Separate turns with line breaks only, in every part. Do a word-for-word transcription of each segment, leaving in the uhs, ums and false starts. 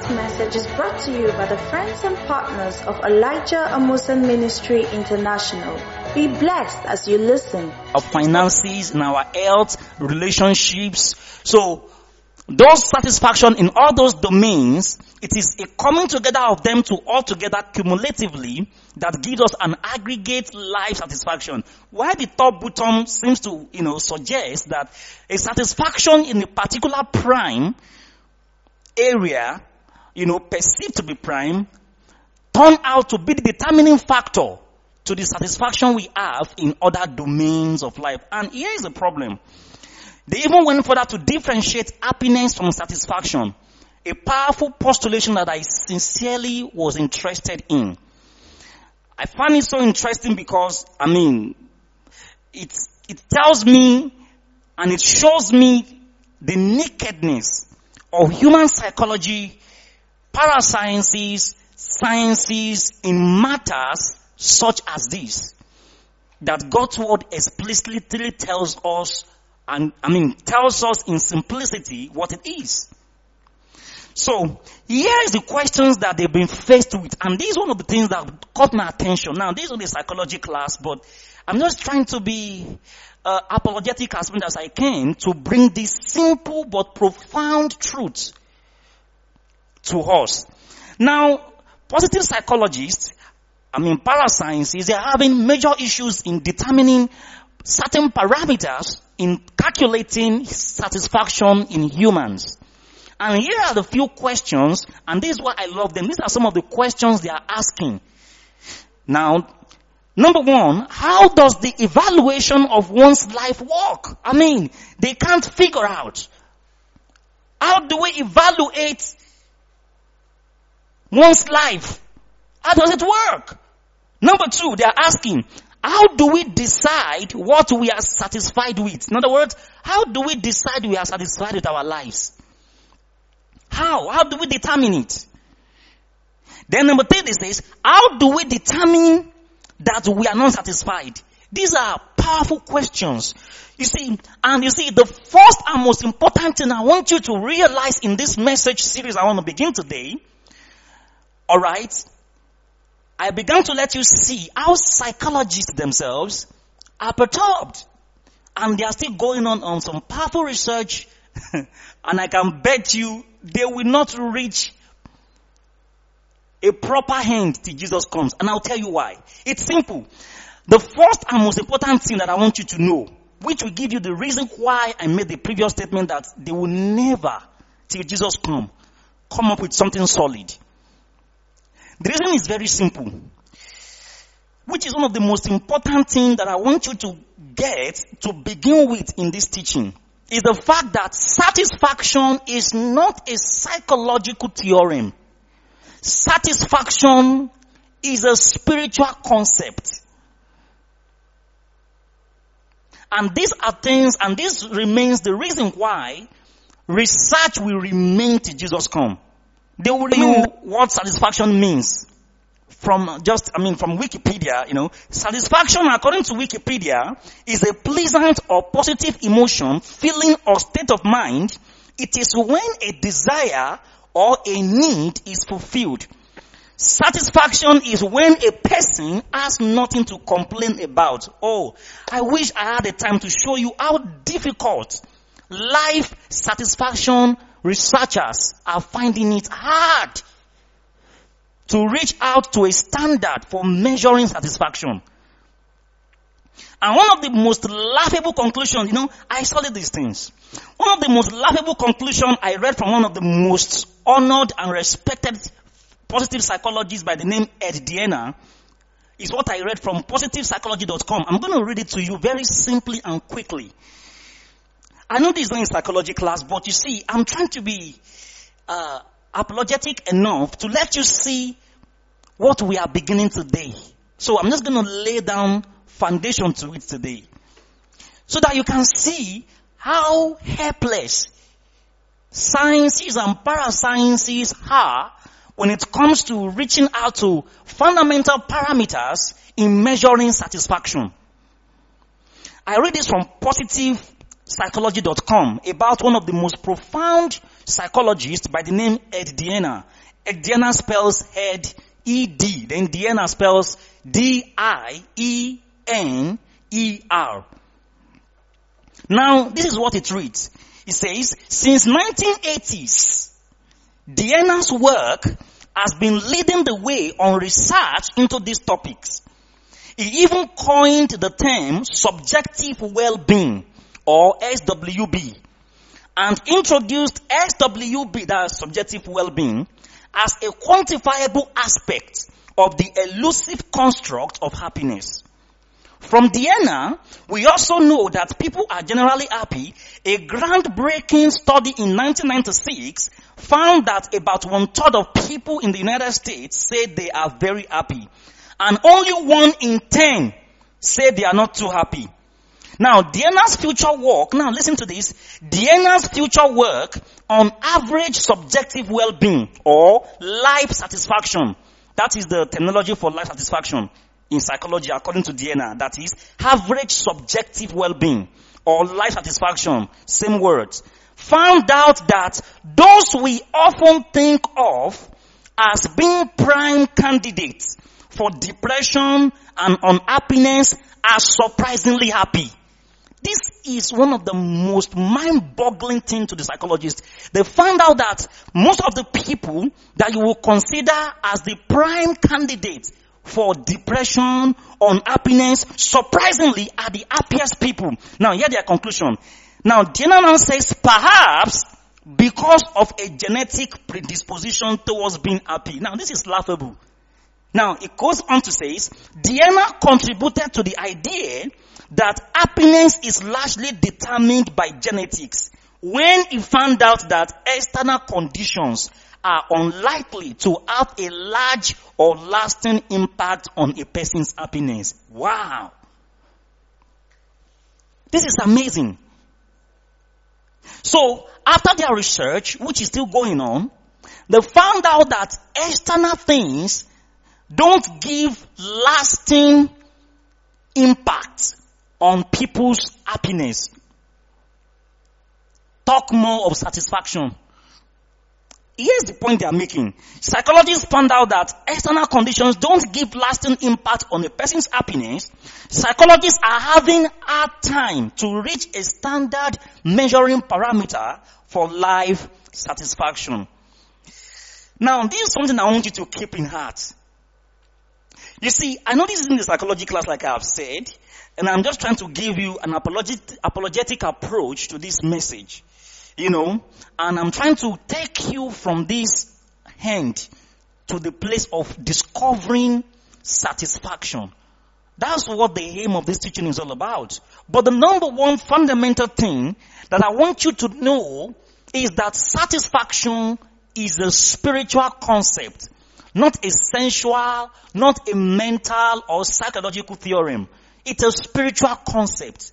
message is brought to you by the friends and partners of Elijah Amusan Ministry International. Be blessed as you listen.
Of finances, in our health, relationships. So, those satisfaction in all those domains, it is a coming together of them to all together cumulatively that gives us an aggregate life satisfaction. While the top bottom seems to, you know, suggest that a satisfaction in a particular prime area, you know, perceived to be prime, turn out to be the determining factor to the satisfaction we have in other domains of life. And here is the problem. They even went further to differentiate happiness from satisfaction. A powerful postulation that I sincerely was interested in. I find it so interesting because, I mean, it, it tells me and it shows me the nakedness of human psychology, parasciences, sciences in matters such as this. That God's word explicitly tells us, and I mean, tells us in simplicity what it is. So, here is the questions that they've been faced with. And this is one of the things that caught my attention. Now, this is only a psychology class, but I'm just trying to be uh, apologetic as much as I can to bring this simple but profound truth to us. Now, positive psychologists, I mean, parasciences, they're having major issues in determining certain parameters in calculating satisfaction in humans. And here are the few questions, and this is why I love them. These are some of the questions they are asking. Now, number one, how does the evaluation of one's life work? I mean, they can't figure out. How do we evaluate one's life? How does it work? Number two, they are asking, how do we decide what we are satisfied with? In other words, how do we decide we are satisfied with our lives? How? How do we determine it? Then number three, they says, how do we determine that we are not satisfied? These are powerful questions. You see, and you see, the first and most important thing I want you to realize in this message series I want to begin today, alright, I began to let you see how psychologists themselves are perturbed. And they are still going on on some powerful research. And I can bet you they will not reach a proper end till Jesus comes. And I'll tell you why. It's simple. The first and most important thing that I want you to know, which will give you the reason why I made the previous statement that they will never, till Jesus come, come up with something solid. The reason is very simple, which is one of the most important things that I want you to get to begin with in this teaching, is the fact that satisfaction is not a psychological theorem. Satisfaction is a spiritual concept. And this attains, and this remains the reason why research will remain till Jesus come. They will know what satisfaction means. From just, I mean, from Wikipedia, you know, satisfaction according to Wikipedia is a pleasant or positive emotion, feeling or state of mind. It is when a desire or a need is fulfilled. Satisfaction is when a person has nothing to complain about. Oh, I wish I had the time to show you how difficult life satisfaction researchers are finding it hard to reach out to a standard for measuring satisfaction. And one of the most laughable conclusions, you know, I studied these things. One of the most laughable conclusions I read from one of the most honored and respected positive psychologists by the name Ed Diener is what I read from positive psychology dot com. I'm going to read it to you very simply and quickly. I know this is not a psychology class, but you see, I'm trying to be uh, apologetic enough to let you see what we are beginning today. So I'm just going to lay down foundation to it today, so that you can see how helpless sciences and parasciences are when it comes to reaching out to fundamental parameters in measuring satisfaction. I read this from positive psychology dot com about one of the most profound psychologists by the name Ed Diener. Ed Diener spells head E D, then Diener spells D I E N E R. Now, this is what it reads. It says, since nineteen eighties, Diener's work has been leading the way on research into these topics. He even coined the term subjective well-being, or S W B, and introduced S W B, that is subjective well-being, as a quantifiable aspect of the elusive construct of happiness. From Diener, we also know that people are generally happy. A groundbreaking study in nineteen ninety-six found that about one third of people in the United States say they are very happy. And only one in ten say they are not too happy. Now, Diener's future work, now listen to this, Diener's future work on average subjective well-being or life satisfaction, that is the terminology for life satisfaction in psychology according to Diener, that is average subjective well-being or life satisfaction, same words, found out that those we often think of as being prime candidates for depression and unhappiness are surprisingly happy. This is one of the most mind-boggling things to the psychologists. They found out that most of the people that you will consider as the prime candidates for depression, unhappiness, surprisingly are the happiest people. Now, here their conclusion. Now, Diener says perhaps because of a genetic predisposition towards being happy. Now, this is laughable. Now, it goes on to say, Diener contributed to the idea that happiness is largely determined by genetics when he found out that external conditions are unlikely to have a large or lasting impact on a person's happiness. Wow. This is amazing. So, after their research, which is still going on, they found out that external things don't give lasting impact on people's happiness. Talk more of satisfaction. Here's the point they are making. Psychologists found out that external conditions don't give lasting impact on a person's happiness. Psychologists are having a hard time to reach a standard measuring parameter for life satisfaction. Now, this is something I want you to keep in heart. You see, I know this isn't a psychology class like I have said, and I'm just trying to give you an apologetic, apologetic approach to this message. You know, and I'm trying to take you from this end to the place of discovering satisfaction. That's what the aim of this teaching is all about. But the number one fundamental thing that I want you to know is that satisfaction is a spiritual concept, not a sensual, not a mental or psychological theorem. It's a spiritual concept.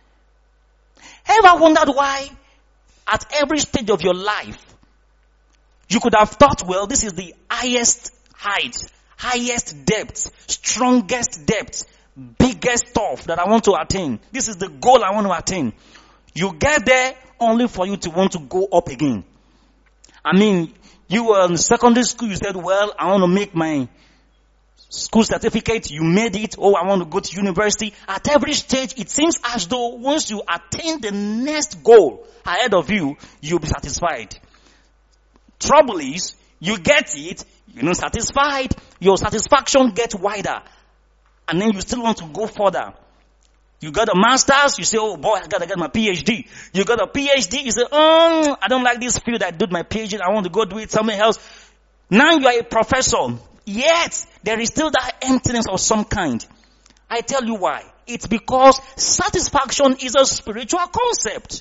Ever wondered why at every stage of your life you could have thought, well, this is the highest height, highest depth, strongest depth, biggest stuff that I want to attain. This is the goal I want to attain. You get there only for you to want to go up again. I mean, you were in secondary school, you said, well, I want to make my school certificate, you made it. Oh, I want to go to university. At every stage, it seems as though once you attain the next goal ahead of you, you'll be satisfied. Trouble is, you get it, you're not satisfied, your satisfaction gets wider, and then you still want to go further. You got a master's, you say, oh boy, I gotta get my PhD. You got a PhD, you say, oh, I don't like this field, I did my PhD, I want to go do it somewhere else. Now you are a professor. Yet, there is still that emptiness of some kind. I tell you why. It's because satisfaction is a spiritual concept.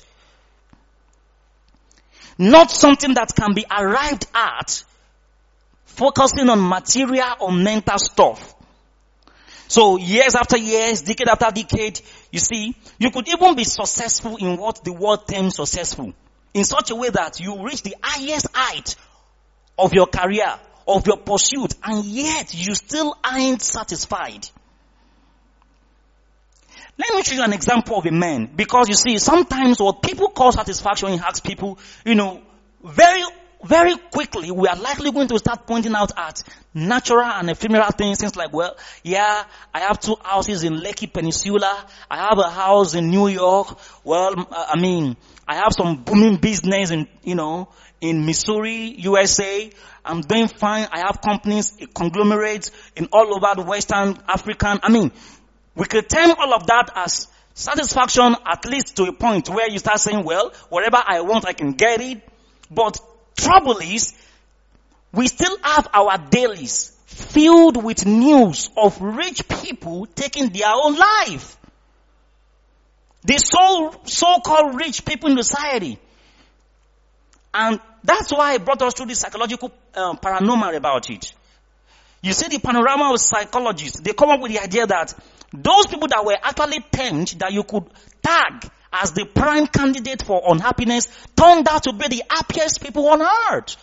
Not something that can be arrived at focusing on material or mental stuff. So years after years, decade after decade, you see, you could even be successful in what the world terms successful. In such a way that you reach the highest height of your career, of your pursuit, and yet you still aren't satisfied. Let me show you an example of a man. Because you see, sometimes what people call satisfaction in ask people, you know, very, very quickly, we are likely going to start pointing out at natural and ephemeral things. Things like, well, yeah, I have two houses in Lekki Peninsula. I have a house in New York. Well, I mean, I have some booming business in, you know, in Missouri, U S A. I'm doing fine. I have companies, conglomerates in all over the Western African. I mean, we could term all of that as satisfaction, at least to a point where you start saying, well, whatever I want, I can get it. But trouble is, we still have our dailies filled with news of rich people taking their own life. The so, so-called rich people in society. And that's why I brought us through the psychological uh, paranormal about it. You see, the panorama of psychologists, they come up with the idea that those people that were actually termed that you could tag as the prime candidate for unhappiness turned out to be the happiest people on earth.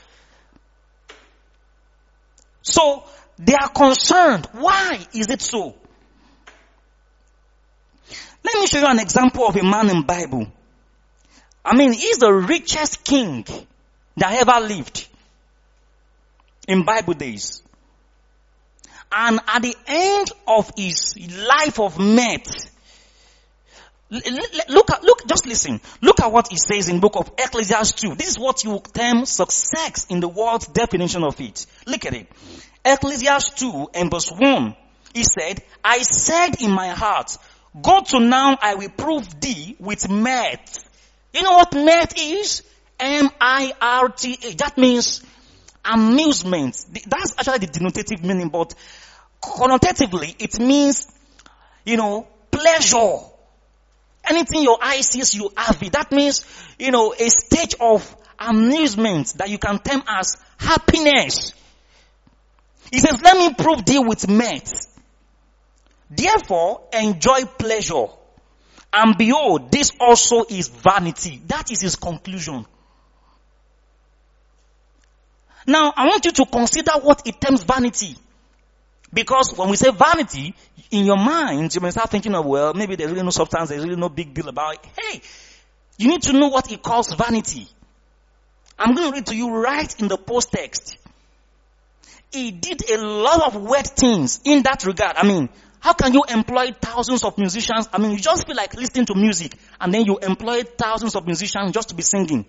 So, they are concerned. Why is it so? Let me show you an example of a man in the Bible. I mean, he's the richest king that ever lived in Bible days. And at the end of his life of mirth, look at, look, just listen. Look at what he says in the book of Ecclesiastes two. This is what you term success in the world's definition of it. Look at it. Ecclesiastes two and verse one. He said, I said in my heart, go to now, I will prove thee with mirth. You know what mirth is? M I R T A. That means amusement. That's actually the denotative meaning, but connotatively, it means, you know, pleasure. Anything your eye sees, you have it. That means, you know, a stage of amusement that you can term as happiness. He says, let me prove thee with mirth. Therefore, enjoy pleasure. And behold, this also is vanity. That is his conclusion. Now, I want you to consider what it terms vanity. Because when we say vanity, in your mind, you may start thinking of, well, maybe there's really no substance, there's really no big deal about it. Hey, you need to know what he calls vanity. I'm going to read to you right in the post-text. He did a lot of weird things in that regard. I mean, how can you employ thousands of musicians? I mean, you just feel like listening to music, and then you employ thousands of musicians just to be singing.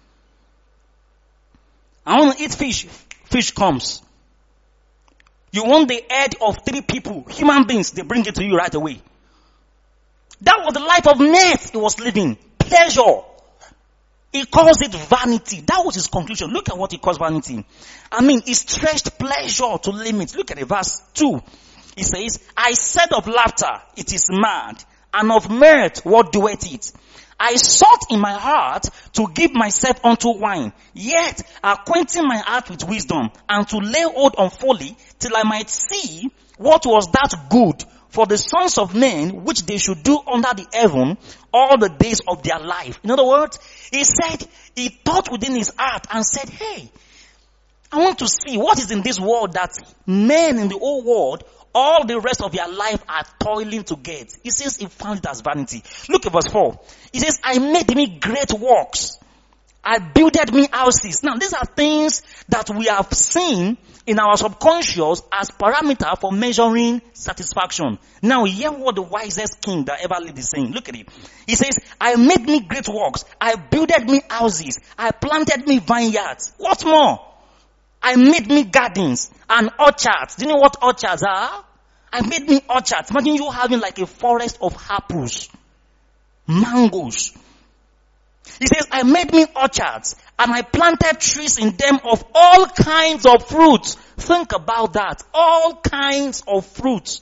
I want to eat fish. Fish comes. You want the head of three people, human beings, they bring it to you right away. That was the life of mirth he was living. Pleasure. He calls it vanity. That was his conclusion. Look at what he calls vanity. I mean, he stretched pleasure to limits. Look at it, verse two. He says, I said of laughter, it is mad, and of mirth, what doeth it? I sought in my heart to give myself unto wine, yet acquainting my heart with wisdom, and to lay hold on folly, till I might see what was that good for the sons of men, which they should do under the heaven all the days of their life. In other words, he said, he thought within his heart and said, hey, I want to see what is in this world that men in the whole world, all the rest of their life are toiling to get. He says he found it as vanity. Look at verse four. He says, I made me great works. I builded me houses. Now, these are things that we have seen in our subconscious as parameter for measuring satisfaction. Now, hear what the wisest king that ever lived is saying. Look at it. He says, I made me great works. I builded me houses. I planted me vineyards. What more? I made me gardens and orchards. Do you know what orchards are? I made me orchards. Imagine you having like a forest of apples, mangoes. He says, I made me orchards and I planted trees in them of all kinds of fruits. Think about that. All kinds of fruits.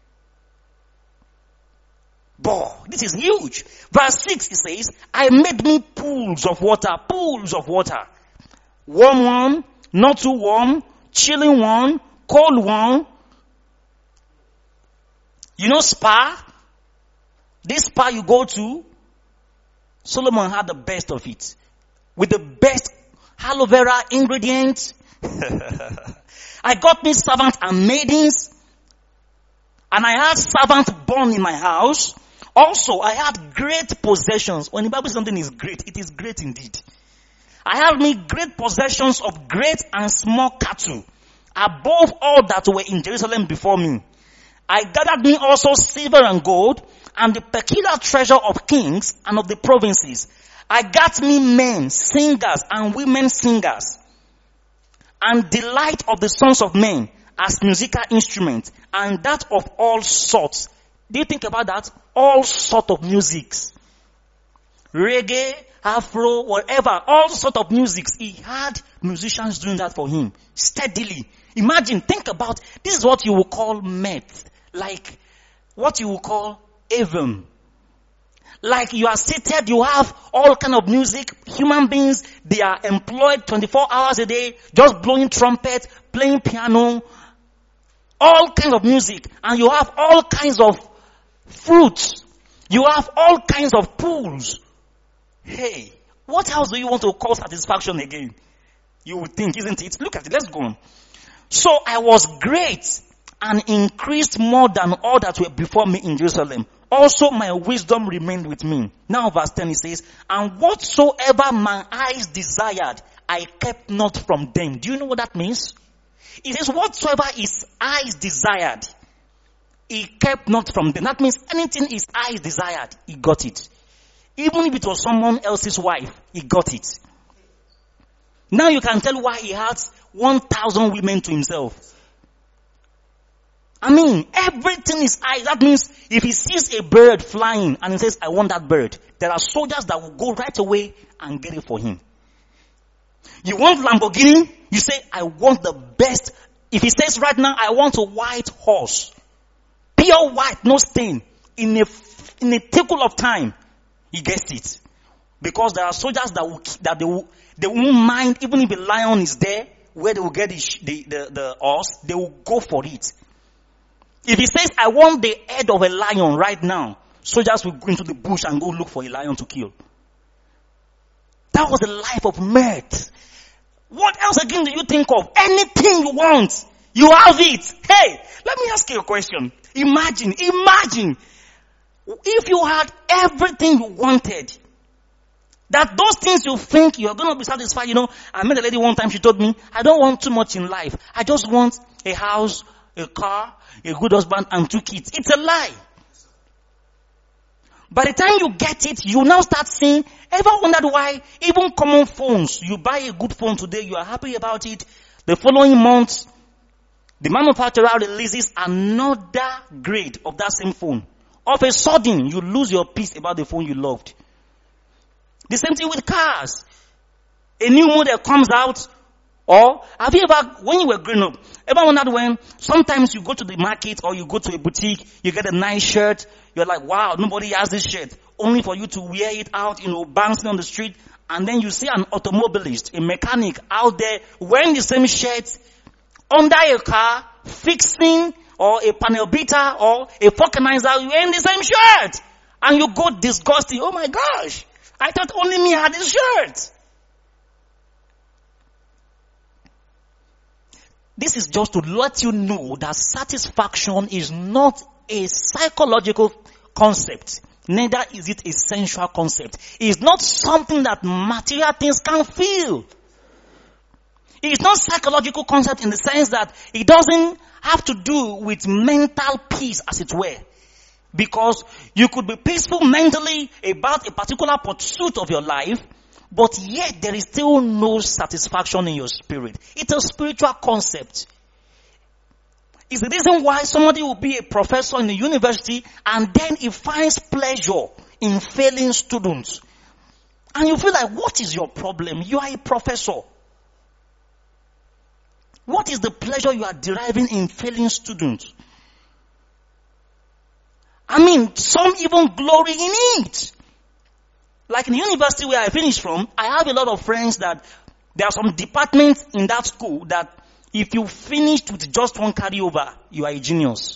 Boy, this is huge. Verse six, he says, I made me pools of water, pools of water. Warm one, not too warm, chilling one, cold one. You know spa? This spa you go to, Solomon had the best of it. With the best aloe vera ingredients. I got me servants and maidens. And I had servants born in my house. Also, I had great possessions. When the Bible says something is great, it is great indeed. I had me great possessions of great and small cattle, above all that were in Jerusalem before me. I gathered me also silver and gold, and the peculiar treasure of kings and of the provinces. I got me men, singers, and women singers, and delight of the sons of men as musical instruments, and that of all sorts. Do you think about that? All sort of musics. Reggae, Afro, whatever, all sort of musics. He had musicians doing that for him steadily. Imagine, think about, this is what you will call meth. Like what you will call Avon. Like you are seated, you have all kind of music. Human beings, they are employed twenty-four hours a day, just blowing trumpet, playing piano, all kinds of music. And you have all kinds of fruits. You have all kinds of pools. Hey, what else do you want to call satisfaction again? You would think, isn't it? Look at it, let's go on. So I was great and increased more than all that were before me in Jerusalem. Also my wisdom remained with me. Now verse ten it says, and whatsoever my eyes desired, I kept not from them. Do you know what that means? It says whatsoever his eyes desired, he kept not from them. That means anything his eyes desired, he got it. Even if it was someone else's wife, he got it. Now you can tell why he had one thousand women to himself. I mean, everything is eyes. That means if he sees a bird flying and he says, I want that bird, there are soldiers that will go right away and get it for him. You want Lamborghini? You say, I want the best. If he says right now, I want a white horse, pure white, no stain, in a, in a tickle of time, he gets it. Because there are soldiers that will, that they will, they won't mind, even if a lion is there, where they will get the, the, the, the horse, they will go for it. If he says, I want the head of a lion right now, soldiers will go into the bush and go look for a lion to kill. That was the life of mirth. What else again do you think of? Anything you want, you have it. Hey, let me ask you a question. Imagine, imagine, if you had everything you wanted, that those things you think you're going to be satisfied. You know, I met a lady one time, she told me, I don't want too much in life. I just want a house, a car, a good husband, and two kids. It's a lie. By the time you get it, you now start saying, ever wondered why even common phones, you buy a good phone today, you are happy about it. The following month, the manufacturer releases another grade of that same phone. Of a sudden, you lose your peace about the phone you loved. The same thing with cars. A new model comes out. Or have you ever, when you were growing up, ever wondered when sometimes you go to the market or you go to a boutique, you get a nice shirt, you're like, wow, nobody has this shirt, only for you to wear it out, you know, bouncing on the street, and then you see an automobilist, a mechanic out there wearing the same shirt under a car, fixing, or a panel beater, or a vulcanizer wearing the same shirt, and you go disgusted. Oh my gosh, I thought only me had this shirt. This is just to let you know that satisfaction is not a psychological concept. Neither is it a sensual concept. It's not something that material things can feel. It's not psychological concept in the sense that it doesn't have to do with mental peace, as it were. Because you could be peaceful mentally about a particular pursuit of your life, but yet there is still no satisfaction in your spirit. It's a spiritual concept. It's the reason why somebody will be a professor in the university and then he finds pleasure in failing students. And you feel like, what is your problem? You are a professor. What is the pleasure you are deriving in failing students? I mean, some even glory in it. Like in the university where I finished from, I have a lot of friends that there are some departments in that school that if you finished with just one carryover, you are a genius.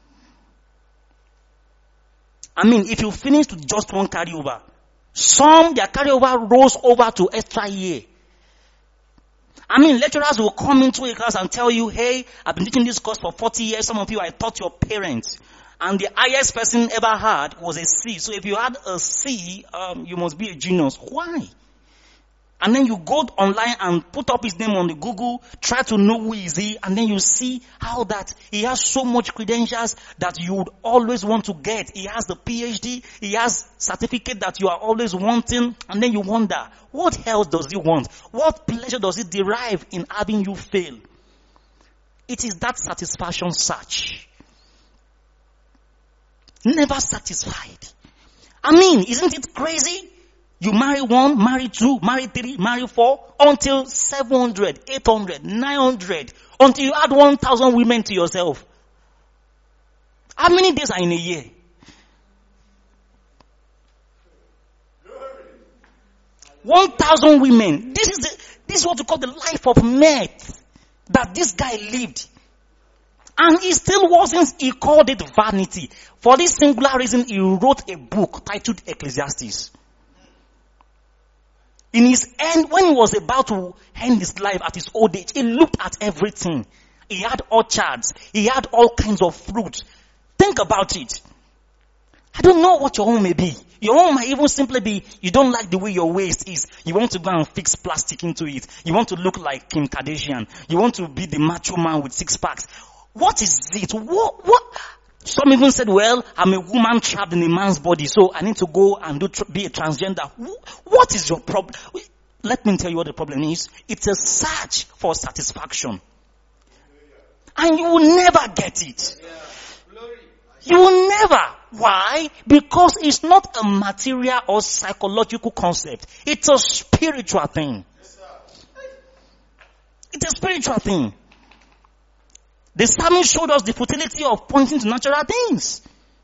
I mean, if you finished with just one carryover, some, their carryover rose over to extra year. I mean, lecturers will come into a class and tell you, hey, I've been teaching this course for forty years. Some of you, I taught your parents. And the highest person ever had was a C. So if you had a C, um, you must be a genius. Why? And then you go online and put up his name on the Google, try to know who is he, and then you see how that he has so much credentials that you would always want to get. He has the P H D, he has certificate that you are always wanting, and then you wonder, what else does he want? What pleasure does he derive in having you fail? It is that satisfaction search. Never satisfied. I mean, isn't it crazy? You marry one, marry two, marry three, marry four, until seven hundred, eight hundred, nine hundred, until you add one thousand women to yourself. How many days are in a year? one thousand women. This is the, this is what we call the life of meth that this guy lived. And he still wasn't, he called it vanity. For this singular reason, he wrote a book titled Ecclesiastes. In his end, when he was about to end his life at his old age, he looked at everything. He had orchards. He had all kinds of fruit. Think about it. I don't know what your home may be. Your home might even simply be, you don't like the way your waist is. You want to go and fix plastic into it. You want to look like Kim Kardashian. You want to be the macho man with six packs. What is it? What, what? Some even said, well, I'm a woman trapped in a man's body, so I need to go and do be a transgender. What is your problem? Let me tell you what the problem is. It's a search for satisfaction. And you will never get it. You will never. Why? Because it's not a material or psychological concept. It's a spiritual thing. It's a spiritual thing. The psalmist showed us the futility of pointing to natural things.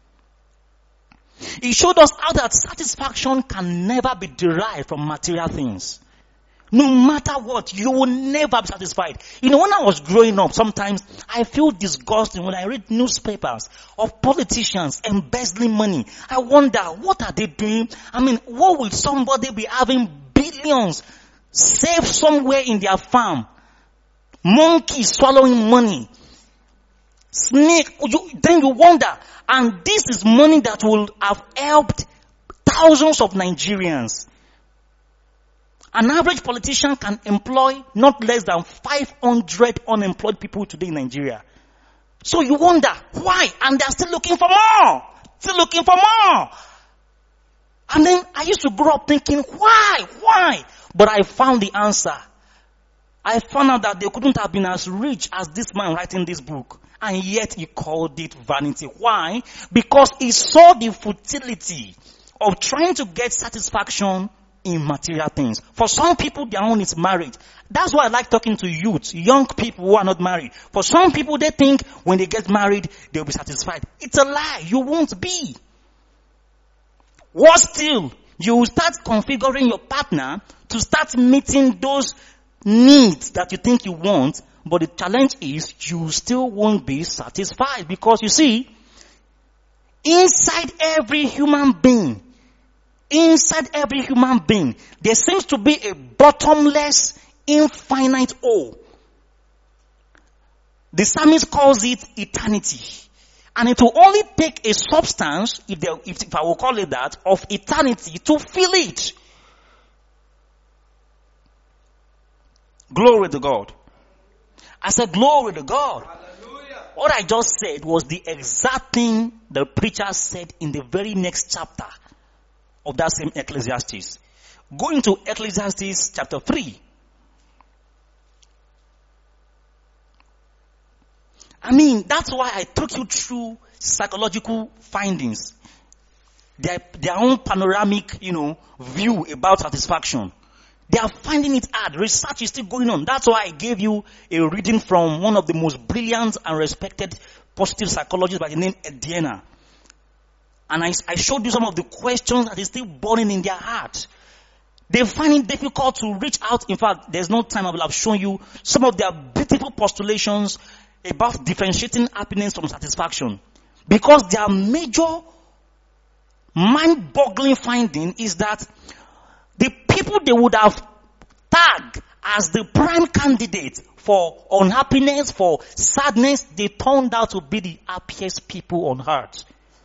He showed us how that satisfaction can never be derived from material things. No matter what, you will never be satisfied. You know, when I was growing up, sometimes I feel disgusting when I read newspapers of politicians embezzling money. I wonder, what are they doing? I mean, what will somebody be having billions saved somewhere in their farm? Monkeys swallowing money. Snake, you, then you wonder, and this is money that will have helped thousands of Nigerians. An average politician can employ not less than five hundred unemployed people today in Nigeria. So you wonder, why? And they're still looking for more. Still looking for more. And then I used to grow up thinking, why? Why? But I found the answer. I found out that they couldn't have been as rich as this man writing this book. And yet he called it vanity. Why? Because he saw the futility of trying to get satisfaction in material things. For some people, their own is marriage. That's why I like talking to youth, young people who are not married. For some people, they think when they get married, they'll be satisfied. It's a lie. You won't be. Worse still, you will start configuring your partner to start meeting those needs that you think you want. But the challenge is you still won't be satisfied, because you see, inside every human being, inside every human being, there seems to be a bottomless, infinite hole. The psalmist calls it eternity. And it will only take a substance, if, there, if, if I will call it that, of eternity to fill it. Glory to God. I said, glory to God. Hallelujah. What I just said was the exact thing the preacher said in the very next chapter of that same Ecclesiastes. Going to Ecclesiastes chapter three. I mean, that's why I took you through psychological findings. Their, their own panoramic, you know, view about satisfaction. They are finding it hard. Research is still going on. That's why I gave you a reading from one of the most brilliant and respected positive psychologists by the name Ed Diener. And I, I showed you some of the questions that is still burning in their heart. They find it difficult to reach out. In fact, there's no time. I will have shown you some of their beautiful postulations about differentiating happiness from satisfaction. Because their major mind-boggling finding is that the people they would have tagged as the prime candidate for unhappiness, for sadness, they turned out to be the happiest people on earth.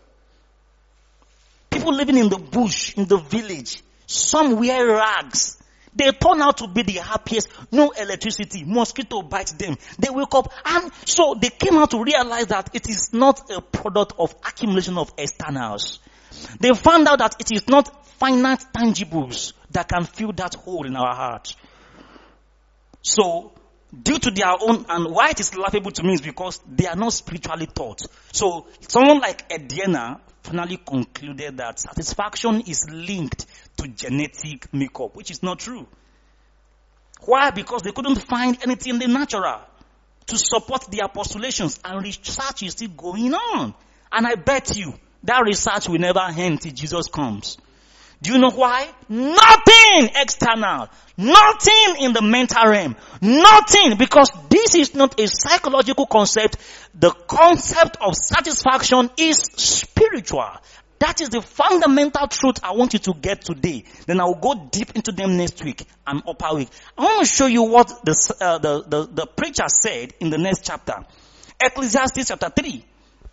People living in the bush, in the village, some wear rags. They turn out to be the happiest. No electricity, mosquito bites them. They wake up, and so they came out to realize that it is not a product of accumulation of externals. They found out that it is not finite tangibles that can fill that hole in our heart. So, due to their own, and why it is laughable to me is because they are not spiritually taught. So, someone like Ediana finally concluded that satisfaction is linked to genetic makeup, which is not true. Why? Because they couldn't find anything in the natural to support their postulations, and research is still going on. And I bet you that research will never end till Jesus comes. Do you know why? Nothing external. Nothing in the mental realm. Nothing, because this is not a psychological concept. The concept of satisfaction is spiritual. That is the fundamental truth I want you to get today. Then I will go deep into them next week and upper week. I want to show you what the, uh, the, the, the preacher said in the next chapter. Ecclesiastes chapter three.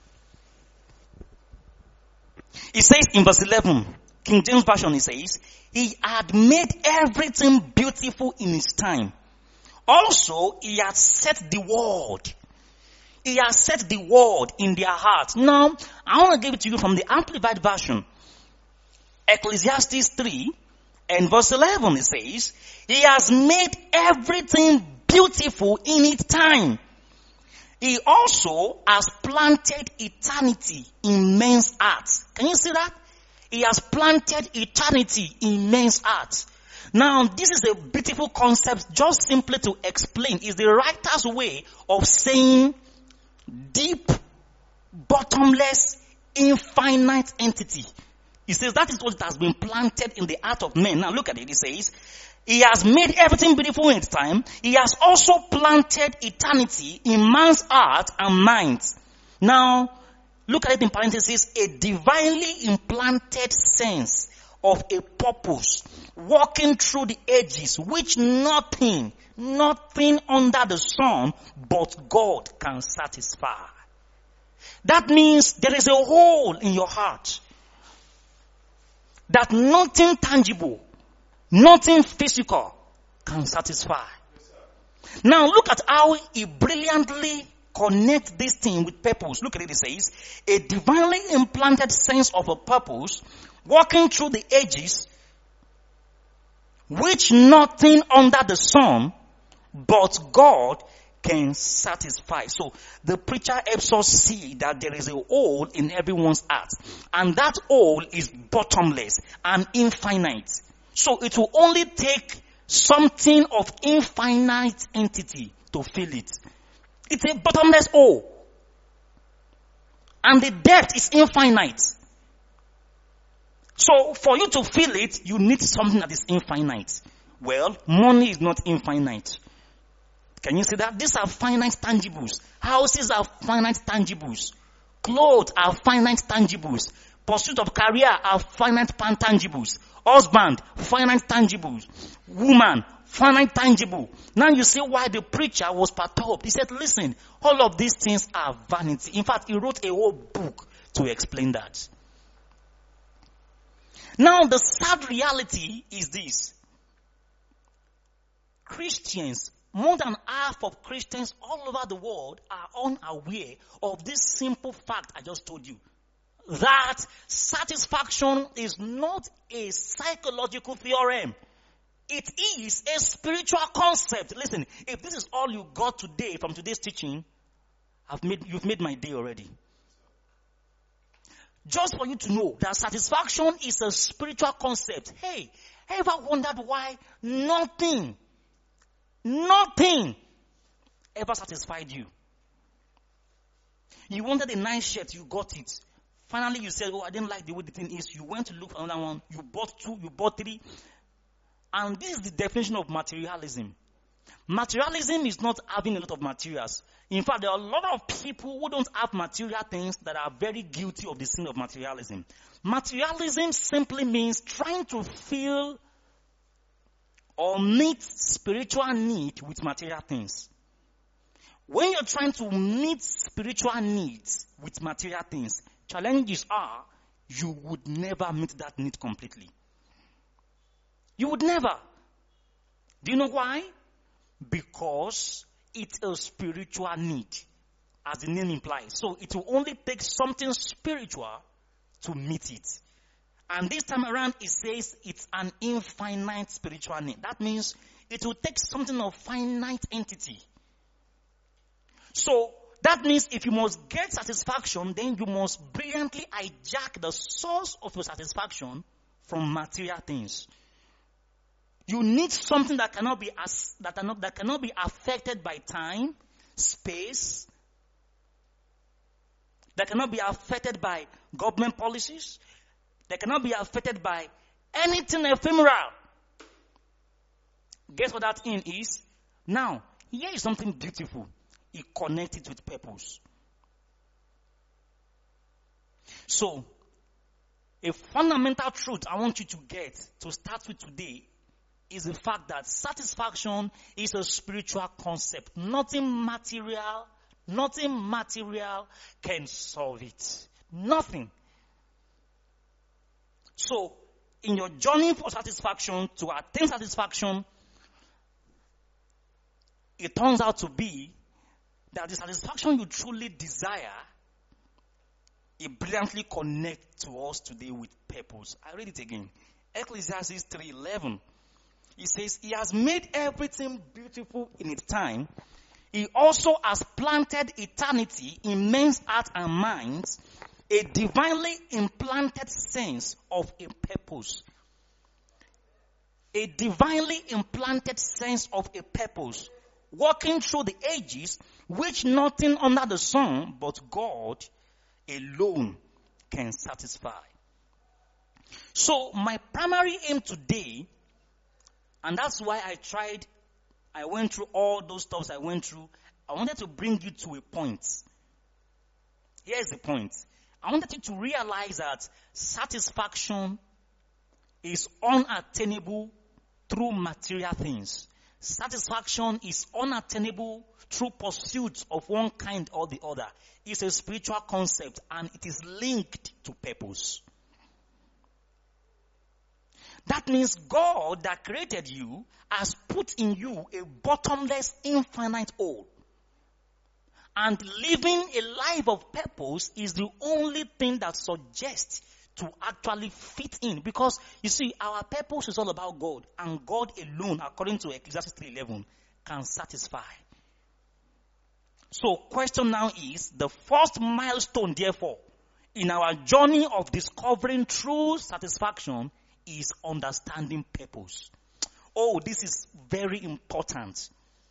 It says in verse eleven, King James Version, it says, he had made everything beautiful in his time. Also, he had set the word. He has set the word in their hearts. Now, I want to give it to you from the Amplified Version. Ecclesiastes three and verse eleven, it says, he has made everything beautiful in its time. He also has planted eternity in men's hearts. Can you see that? He has planted eternity in men's hearts. Now, this is a beautiful concept just simply to explain. It's the writer's way of saying deep, bottomless, infinite entity. He says that is what has been planted in the heart of men. Now look at it. He says, he has made everything beautiful in its time. He has also planted eternity in man's heart and mind. Now, look at it in parentheses, a divinely implanted sense of a purpose walking through the ages which nothing, nothing under the sun but God can satisfy. That means there is a hole in your heart that nothing tangible, nothing physical can satisfy. Now look at how he brilliantly connects this thing with purpose. Look at it, it says, a divinely implanted sense of a purpose walking through the ages which nothing under the sun but God can satisfy. So the preacher helps us see that there is a hole in everyone's heart, and that hole is bottomless and infinite. So it will only take something of infinite entity to fill it. It's a bottomless hole, and the depth is infinite. So for you to fill it, you need something that is infinite. Well, money is not infinite. Can you see that? These are finite tangibles. Houses are finite tangibles. Clothes are finite tangibles. Pursuit of career are finite tangibles. Husband, finite tangibles. Woman, finite tangible. Now you see why the preacher was perturbed. He said, listen, all of these things are vanity. In fact, he wrote a whole book to explain that. Now the sad reality is this. Christians, more than half of Christians all over the world are unaware of this simple fact I just told you. That satisfaction is not a psychological theorem. It is a spiritual concept. Listen, if this is all you got today from today's teaching, I've made, you've made my day already. Just for you to know that satisfaction is a spiritual concept. Hey, ever wondered why nothing, nothing ever satisfied you? You wanted a nice shirt, you got it. Finally you said, oh, I didn't like the way the thing is. You went to look for another one. You bought two, you bought three. And this is the definition of materialism. Materialism is not having a lot of materials. In fact, there are a lot of people who don't have material things that are very guilty of the sin of materialism. Materialism simply means trying to fill or meet spiritual need with material things. When you're trying to meet spiritual needs with material things, challenges are you would never meet that need completely. You would never. Do you know why? Because it's a spiritual need, as the name implies. So it will only take something spiritual to meet it. And this time around, it says it's an infinite spiritual need. That means it will take something of finite entity. So that means if you must get satisfaction, then you must brilliantly hijack the source of your satisfaction from material things. You need something that cannot be as, that cannot, that cannot be affected by time, space, that cannot be affected by government policies, that cannot be affected by anything ephemeral. Guess what that in is? Now, here is something beautiful. It connects it with purpose. So, a fundamental truth I want you to get to start with today is the fact that satisfaction is a spiritual concept. Nothing material, nothing material can solve it. Nothing. So, in your journey for satisfaction, to attain satisfaction, it turns out to be that the satisfaction you truly desire, it brilliantly connects to us today with purpose. I read it again. Ecclesiastes three eleven. It says, He has made everything beautiful in its time. He also has planted eternity in men's hearts and minds, a divinely implanted sense of a purpose. A divinely implanted sense of a purpose, walking through the ages, which nothing under the sun but God alone can satisfy. So my primary aim today, and that's why I tried, I went through all those stuffs I went through, I wanted to bring you to a point. Here's the point. I wanted you to realize that satisfaction is unattainable through material things. Satisfaction is unattainable through pursuits of one kind or the other. It's a spiritual concept and it is linked to purpose. That means God that created you has put in you a bottomless, infinite hole. And living a life of purpose is the only thing that suggests to actually fit in. Because, you see, our purpose is all about God. And God alone, according to Ecclesiastes three eleven, can satisfy. So, question now is, the first milestone, therefore, in our journey of discovering true satisfaction is understanding purpose. Oh, this is very important.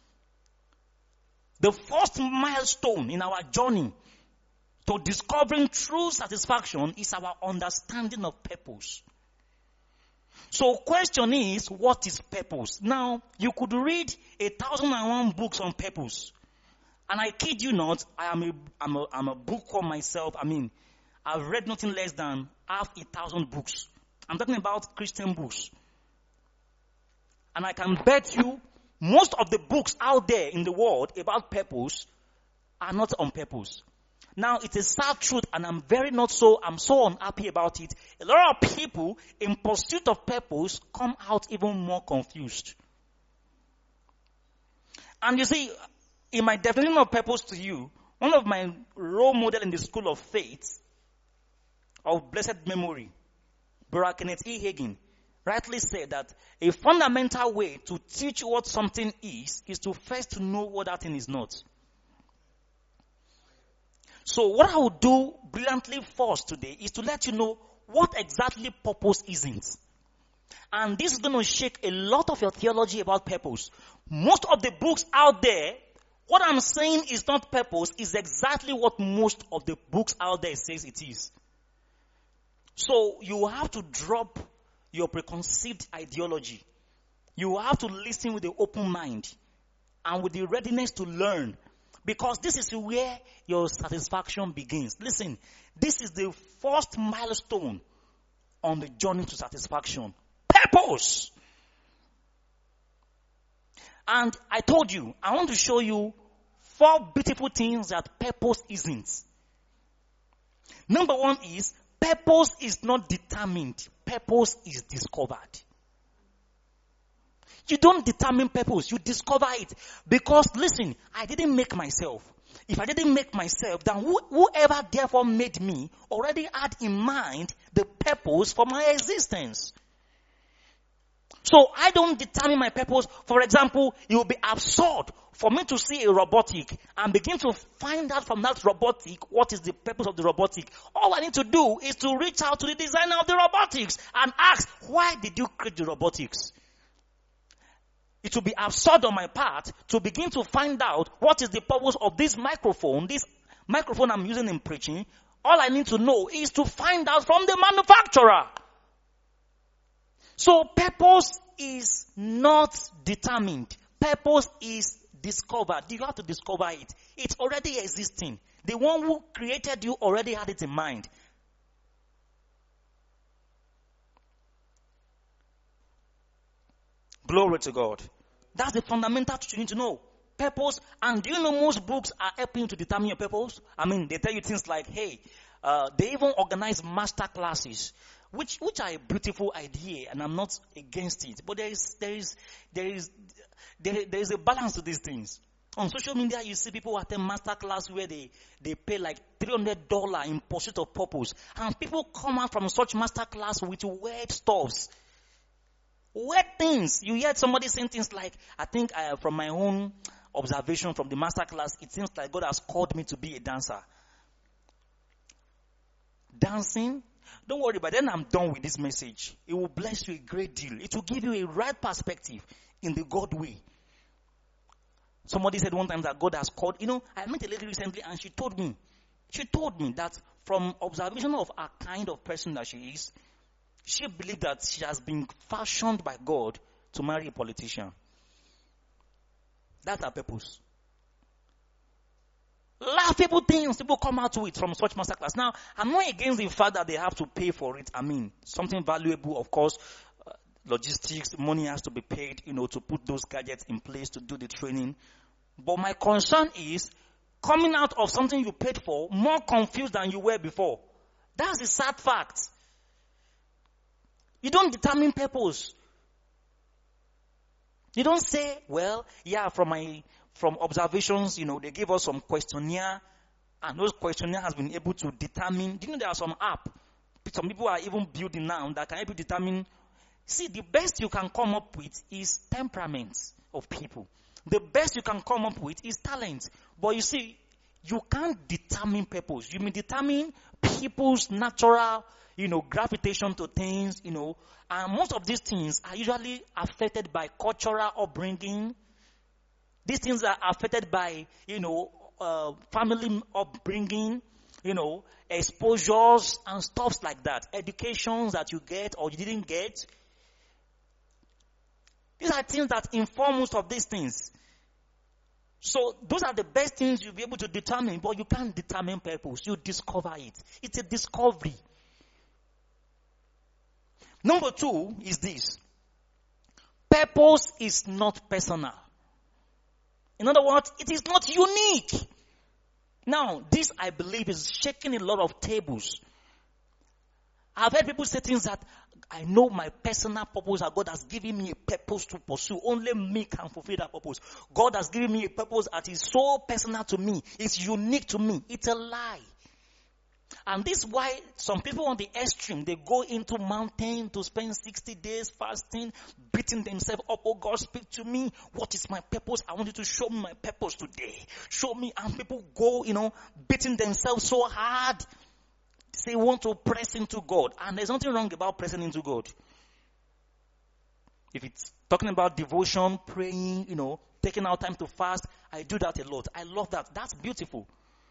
The first milestone in our journey to discovering true satisfaction is our understanding of purpose. So question is, what is purpose? Now, you could read a thousand and one books on purpose. And I kid you not, I am a, I'm a, I'm a bookworm myself. I mean, I've read nothing less than half a thousand books. I'm talking about Christian books. And I can bet you most of the books out there in the world about purpose are not on purpose. Now, it's a sad truth, and I'm very not so, I'm so unhappy about it. A lot of people in pursuit of purpose come out even more confused. And you see, in my definition of purpose to you, one of my role models in the school of faith, of blessed memory, Brother Kenneth E. Hagin, rightly said that a fundamental way to teach what something is, is to first to know what that thing is not. So what I will do brilliantly first today is to let you know what exactly purpose isn't. And this is going to shake a lot of your theology about purpose. Most of the books out there, what I'm saying is not purpose, is exactly what most of the books out there says it is. So you have to drop your preconceived ideology. You have to listen with an open mind and with the readiness to learn. Because this is where your satisfaction begins. Listen, this is the first milestone on the journey to satisfaction. Purpose. And I told you, I want to show you four beautiful things that purpose isn't. Number one is, purpose is not determined. Purpose is discovered. You don't determine purpose, you discover it. Because listen, I didn't make myself. If I didn't make myself, then who, whoever therefore made me already had in mind the purpose for my existence. So I don't determine my purpose. For example, it would be absurd for me to see a robotic and begin to find out from that robotic what is the purpose of the robotic. All I need to do is to reach out to the designer of the robotics and ask, why did you create the robotics? It would be absurd on my part to begin to find out what is the purpose of this microphone, this microphone I'm using in preaching. All I need to know is to find out from the manufacturer. So purpose is not determined. Purpose is discovered. You have to discover it. It's already existing. The one who created you already had it in mind. Glory to God. That's the fundamental truth you need to know. Purpose. And do you know most books are helping you to determine your purpose? I mean, they tell you things like, hey, uh, they even organize master classes, which which are a beautiful idea, and I'm not against it. But there is there is there is there, there is a balance to these things. On social media, you see people attend master class where they, they pay like three hundred dollars in pursuit of purpose. And people come out from such master class with weird stuffs. Weird things. You hear somebody saying things like, I think uh, from my own observation from the master class, it seems like God has called me to be a dancer. Dancing? Don't worry, by then I'm done with this message. It will bless you a great deal. It will give you a right perspective in the God way. Somebody said one time that God has called, you know, I met a lady recently and she told me, she told me that from observation of a kind of person that she is, she believed that she has been fashioned by God to marry a politician. That's her purpose. Laughable things people come out with from such masterclass. Now, I'm not against the fact that they have to pay for it. I mean, something valuable, of course, uh, logistics, money has to be paid, you know, to put those gadgets in place to do the training. But my concern is coming out of something you paid for more confused than you were before. That's the sad fact. You don't determine purpose. You don't say, well, yeah, from my from observations, you know, they gave us some questionnaire, and those questionnaire has been able to determine. Do you know there are some app? Some people are even building now that can help you determine. See, the best you can come up with is temperaments of people. The best you can come up with is talent. But you see, you can't determine purpose. You may determine people's natural, you know, gravitation to things, you know, and most of these things are usually affected by cultural upbringing. These things are affected by, you know, uh, family upbringing, you know, exposures and stuff like that. Educations that you get or you didn't get. These are things that inform most of these things. So those are the best things you'll be able to determine, but you can't determine purpose. You discover it. It's a discovery. Number two is this. Purpose is not personal. In other words, it is not unique. Now, this I believe is shaking a lot of tables. I've heard people say things that I know my personal purpose that God has given me a purpose to pursue. Only me can fulfill that purpose. God has given me a purpose that is so personal to me. It's unique to me. It's a lie. And this is why some people on the extreme, they go into mountain to spend sixty days fasting, beating themselves up. Oh God, speak to me. What is my purpose? I want you to show me my purpose today. Show me. And people go, you know, beating themselves so hard. They want to press into God. And there's nothing wrong about pressing into God. If it's talking about devotion, praying, you know, taking out time to fast, I do that a lot. I love that. That's beautiful.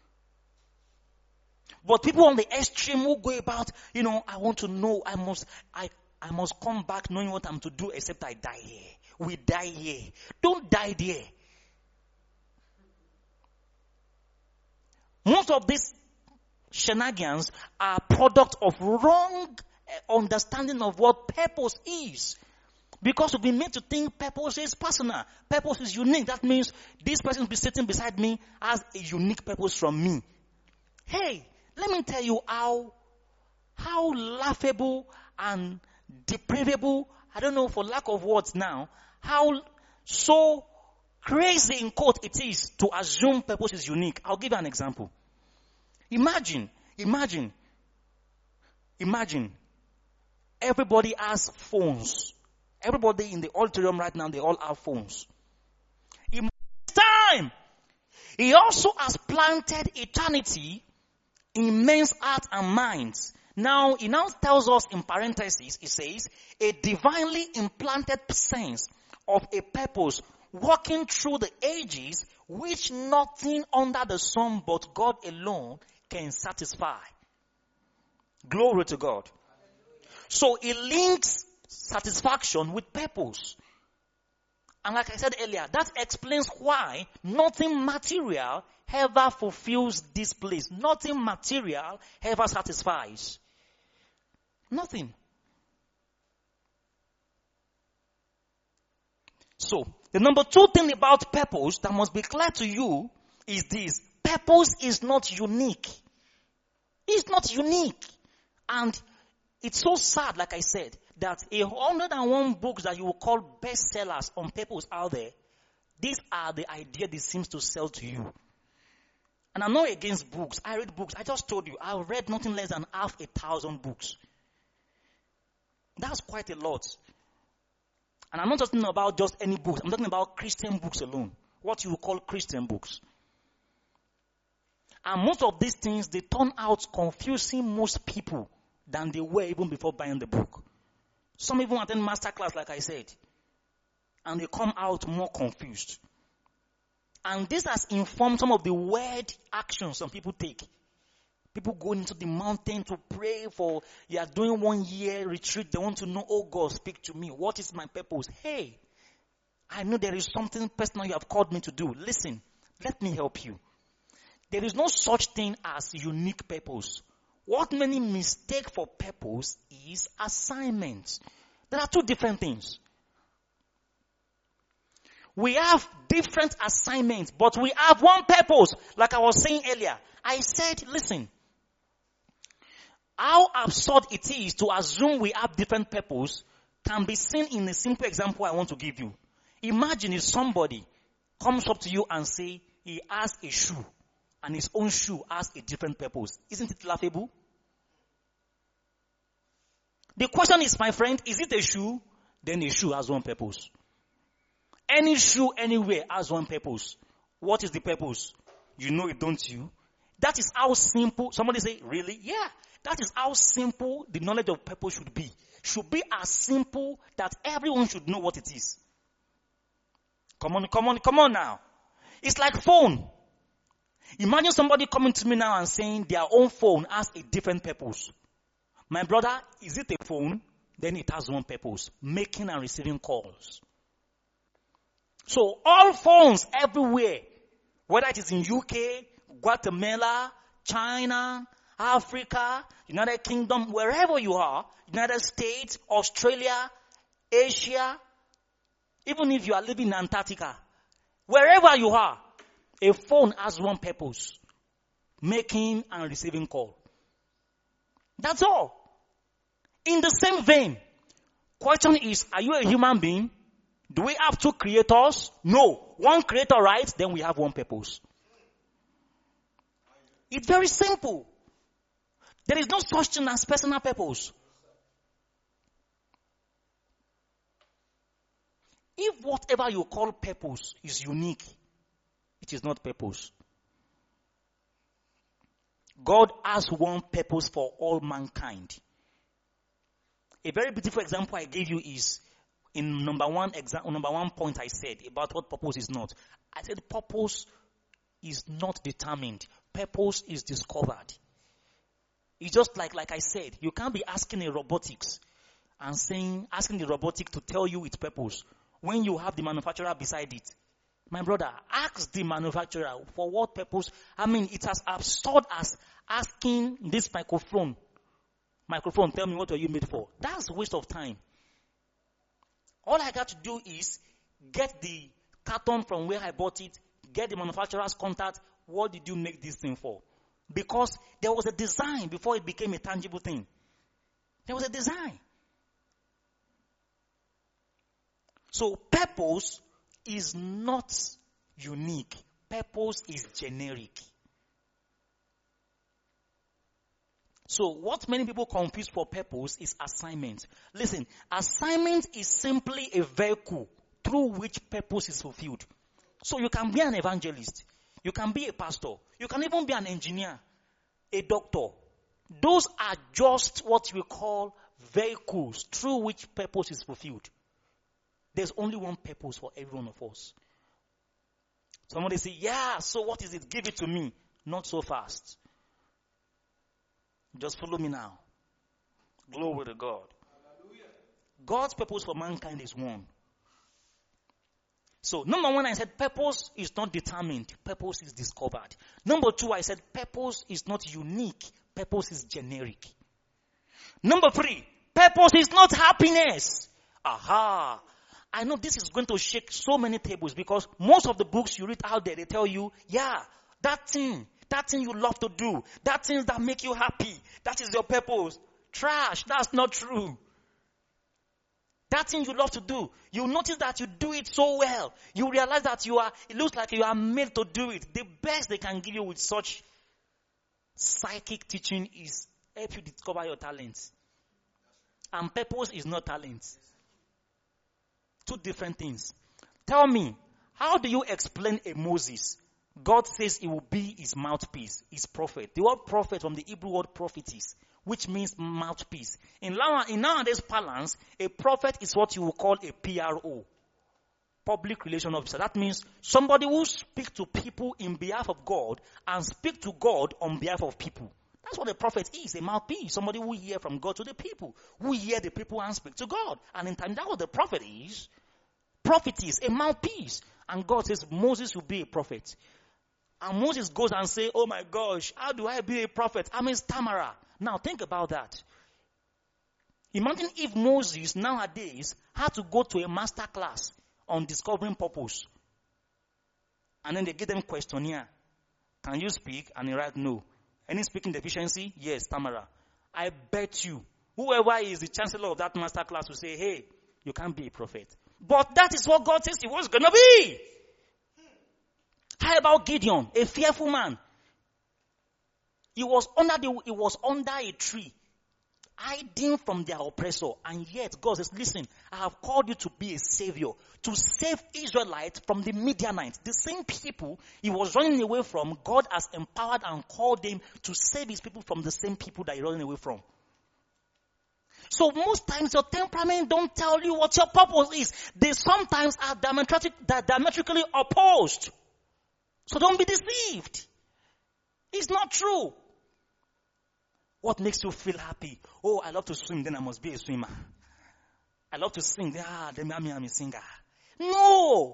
But people on the extreme who go about, you know, I want to know, I must, I, I must come back knowing what I'm to do except I die here. We die here. Don't die there. Most of these shenanigans are product of wrong understanding of what purpose is. Because we've been made to think purpose is personal. Purpose is unique. That means this person be sitting beside me has a unique purpose from me. Hey, let me tell you how, how laughable and depravable, I don't know for lack of words now, how so crazy in quote it is to assume purpose is unique. I'll give you an example. Imagine, imagine, imagine everybody has phones. Everybody in the auditorium right now, they all have phones. In time, he also has planted eternity in men's hearts and minds. Now, he now tells us in parentheses, he says, a divinely implanted sense of a purpose walking through the ages which nothing under the sun but God alone can satisfy. Glory to God. So he links satisfaction with purpose. And like I said earlier, that explains why nothing material ever fulfills this place. Nothing material ever satisfies. Nothing. So, the number two thing about purpose that must be clear to you is this. Purpose is not unique. It's not unique. And it's so sad, like I said, that a hundred and one books that you will call bestsellers on purpose out there, these are the idea this seems to sell to you. And I'm not against books. I read books. I just told you, I've read nothing less than half a thousand books. That's quite a lot. And I'm not talking about just any books. I'm talking about Christian books alone. What you call Christian books. And most of these things, they turn out confusing most people than they were even before buying the book. Some even attend masterclass, like I said. And they come out more confused. And this has informed some of the weird actions some people take. People go into the mountain to pray for, you are doing one year retreat. They want to know, oh God, speak to me. What is my purpose? Hey, I know there is something personal you have called me to do. Listen, let me help you. There is no such thing as unique purpose. What many mistake for purpose is assignment. There are two different things. We have different assignments, but we have one purpose. Like I was saying earlier, I said, listen, how absurd it is to assume we have different purpose can be seen in a simple example I want to give you. Imagine if somebody comes up to you and say he has a shoe and his own shoe has a different purpose. Isn't it laughable? The question is, my friend, is it a shoe? Then a shoe has one purpose. Any shoe anywhere has one purpose. What is the purpose? You know it, don't you? That is how simple. Somebody say, really? Yeah. That is how simple the knowledge of purpose should be. Should be as simple that everyone should know what it is. Come on, come on, come on now. It's like phone. Imagine somebody coming to me now and saying their own phone has a different purpose. My brother, is it a phone? Then it has one purpose. Making and receiving calls. So all phones everywhere, whether it is in U K, Guatemala, China, Africa, United Kingdom, wherever you are, United States, Australia, Asia, even if you are living in Antarctica, wherever you are, a phone has one purpose. Making and receiving call. That's all. In the same vein, question is, are you a human being? Do we have two creators? No. One creator, right? Then we have one purpose. It's very simple. There is no such thing as personal purpose. If whatever you call purpose is unique, it is not purpose. God has one purpose for all mankind. A very beautiful example I gave you is in number one example, number one point I said about what purpose is not. I said purpose is not determined. Purpose is discovered. It's just like, like I said, you can't be asking a robotics and saying, asking the robotic to tell you its purpose when you have the manufacturer beside it. My brother, ask the manufacturer for what purpose. I mean, it's as absurd as asking this microphone. Microphone, tell me what are you made for? That's a waste of time. All I got to do is get the carton from where I bought it, get the manufacturer's contact. What did you make this thing for? Because there was a design before it became a tangible thing. There was a design. So purpose is not unique. Purpose is generic. So what many people confuse for purpose is assignment. Listen, assignment is simply a vehicle through which purpose is fulfilled. So you can be an evangelist. You can be a pastor. You can even be an engineer, a doctor. Those are just what we call vehicles through which purpose is fulfilled. There's only one purpose for every one of us. Somebody say, yeah, so what is it? Give it to me. Not so fast. Just follow me now. Glory to God. Hallelujah. God's purpose for mankind is one. So, number one, I said purpose is not determined. Purpose is discovered. Number two, I said purpose is not unique. Purpose is generic. Number three, purpose is not happiness. Aha. I know this is going to shake so many tables because most of the books you read out there, they tell you, yeah, that thing, that thing you love to do, that things that make you happy, that is your purpose. Trash. That's not true. That thing you love to do, you notice that you do it so well. You realize that you are, it looks like you are made to do it. The best they can give you with such psychic teaching is help you discover your talents. And purpose is not talent. Two different things. Tell me, how do you explain a Moses? God says he will be his mouthpiece, his prophet. The word prophet from the Hebrew word prophetess, which means mouthpiece. In, in nowadays parlance, a prophet is what you will call a P R O, public relation officer. That means somebody who speaks to people in behalf of God and speak to God on behalf of people. That's what a prophet is, a mouthpiece. Somebody who hear from God to the people, who hear the people and speak to God. And in time, that's what the prophet is. Prophet is a mouthpiece. And God says Moses will be a prophet. And Moses goes and says, oh my gosh, how do I be a prophet? I'm a stammerer. Now think about that. Imagine if Moses nowadays had to go to a master class on discovering purpose. And then they give them questionnaire. Can you speak? And he write no. Any speaking deficiency? Yes, stammerer. I bet you, whoever is the chancellor of that master class will say, hey, you can't be a prophet. But that is what God says he was going to be. How about Gideon, a fearful man? He was under the, he was under a tree, hiding from their oppressor. And yet God says, listen, I have called you to be a savior, to save Israelites from the Midianites. The same people he was running away from, God has empowered and called them to save his people from the same people that he's running away from. So most times your temperament don't tell you what your purpose is. They sometimes are diametrically, diametrically opposed. So don't be deceived. It's not true. What makes you feel happy? Oh, I love to swim, then I must be a swimmer. I love to sing, ah, then I'm a singer. No.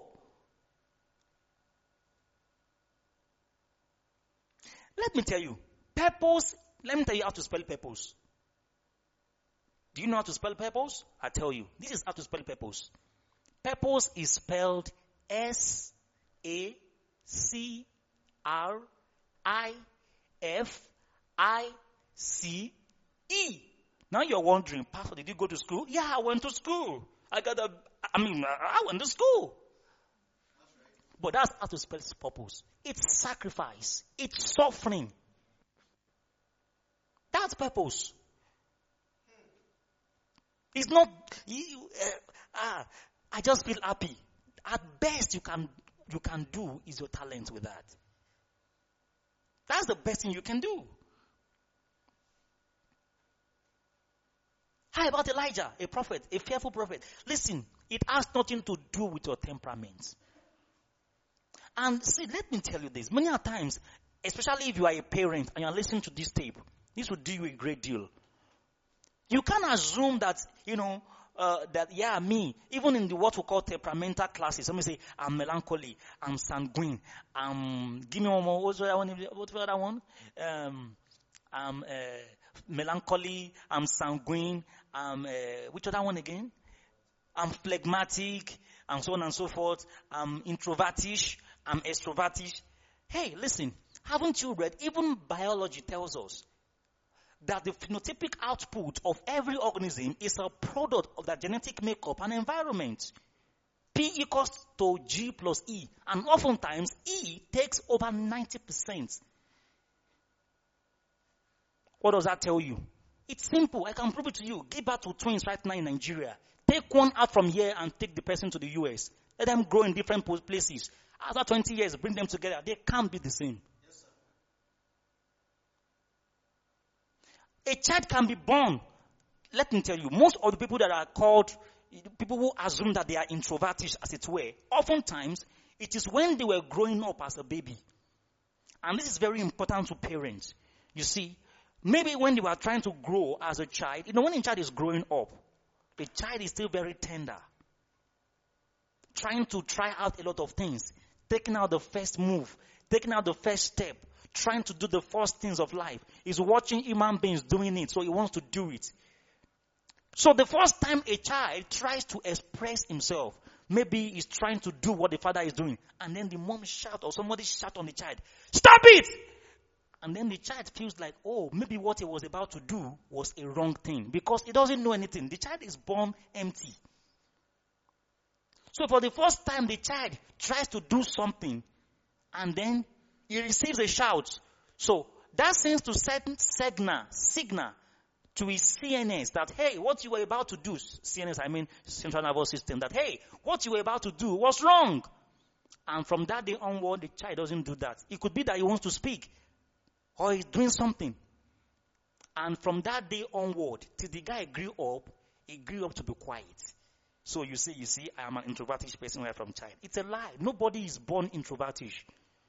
Let me tell you, purpose, let me tell you how to spell purpose. Do you know how to spell purpose? I tell you. This is how to spell purpose. Purpose is spelled S A C R I F I C E. Now you're wondering, Pastor, did you go to school? Yeah, I went to school. I got a, I mean, I went to school. But that's how to spell purpose. It's sacrifice. It's suffering. That's purpose. It's not, you, uh, ah, I just feel happy. At best you can, you can do is your talent with that. That's the best thing you can do. How about Elijah, a prophet, a fearful prophet? Listen, it has nothing to do with your temperament. And see, let me tell you this. Many times, especially if you are a parent and you are listening to this tape, this will do you a great deal. You can't assume that, you know, uh, that, yeah, me, even in the what we call temperamental classes, somebody say, I'm melancholy, I'm sanguine, I'm, give me one more, what's the other one? What's the other one? Um, I'm uh, melancholy, I'm sanguine, I'm, uh, which other one again? I'm phlegmatic, and so on and so forth. I'm introvertish, I'm extrovertish. Hey, listen, haven't you read? Even biology tells us that the phenotypic output of every organism is a product of their genetic makeup and environment. P equals to G plus E. And oftentimes, E takes over ninety percent. What does that tell you? It's simple. I can prove it to you. Give birth to twins right now in Nigeria. Take one out from here and take the person to the U S. Let them grow in different places. After twenty years, bring them together. They can't be the same. Yes, sir. A child can be born. Let me tell you, most of the people that are called, people who assume that they are introvertish, as it were, oftentimes, it is when they were growing up as a baby. And this is very important to parents. You see, maybe when they were trying to grow as a child, you know, when a child is growing up, the child is still very tender. Trying to try out a lot of things. Taking out the first move. Taking out the first step. Trying to do the first things of life. He's watching human beings doing it, so he wants to do it. So the first time a child tries to express himself, maybe he's trying to do what the father is doing, and then the mom shout or somebody shout on the child, "Stop it!" And then the child feels like, oh, maybe what he was about to do was a wrong thing, because he doesn't know anything. The child is born empty. So for the first time, the child tries to do something, and then he receives a shout. So that seems to send signal, signal to his C N S that, hey, what you were about to do, C N S, I mean central nervous system, that, hey, what you were about to do was wrong. And from that day onward, the child doesn't do that. It could be that he wants to speak, or he's doing something. And from that day onward, till the guy grew up, he grew up to be quiet. So you see, you see, I am an introvertish person right from child. It's a lie. Nobody is born introvertish.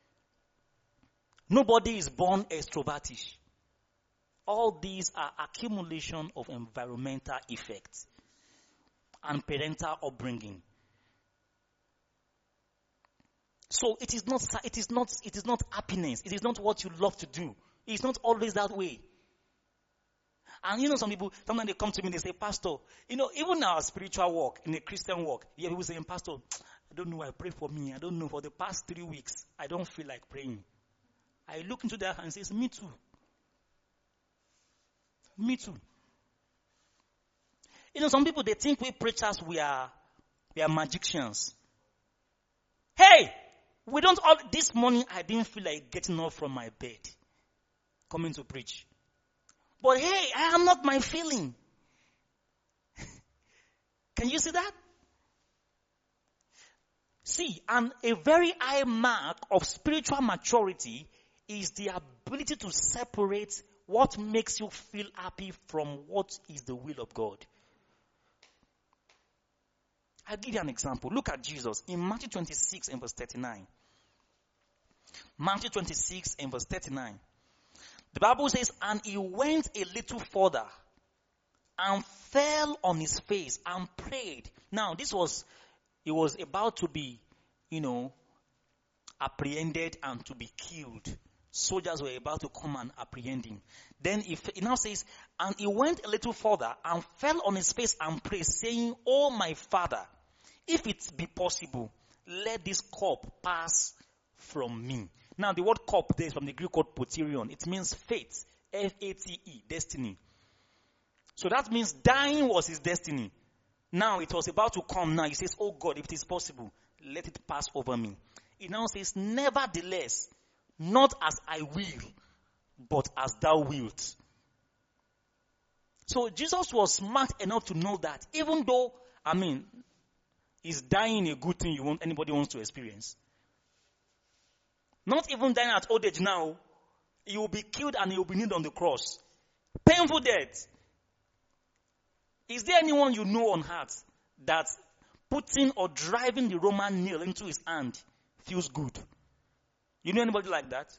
Nobody is born extrovertish. All these are accumulation of environmental effects and parental upbringing. So it is not, it is not, it is not happiness. It is not what you love to do. It's not always that way. And you know, some people, sometimes they come to me and they say, Pastor, you know, even our spiritual walk, in the Christian walk, you hear people saying, Pastor, I don't know, I pray for me. I don't know, for the past three weeks, I don't feel like praying. I look into their hands and say, me too. Me too. You know, some people, they think we preachers, we are, we are magicians. Hey, we don't all, this morning I didn't feel like getting up from my bed, coming to preach. But hey, I am not my feeling. Can you see that? See, and a very high mark of spiritual maturity is the ability to separate what makes you feel happy from what is the will of God. I'll give you an example. Look at Jesus in Matthew twenty-six and verse thirty-nine. Matthew twenty-six and verse thirty-nine. The Bible says, and he went a little further and fell on his face and prayed. Now, this was, he was about to be, you know, apprehended and to be killed. Soldiers were about to come and apprehend him. Then he, he now says, and he went a little further and fell on his face and prayed, saying, Oh, my Father, if it be possible, let this cup pass from me. Now, the word cup there is from the Greek word poterion. It means fate. F A T E, destiny. So that means dying was his destiny. Now, it was about to come. Now, he says, oh God, if it is possible, let it pass over me. He now says, nevertheless, not as I will, but as thou wilt. So, Jesus was smart enough to know that even though, I mean, is dying a good thing you want, anybody wants to experience? Not even dying at old age now. He will be killed and he will be nailed on the cross. Painful death. Is there anyone you know on earth that putting or driving the Roman nail into his hand feels good? You know anybody like that?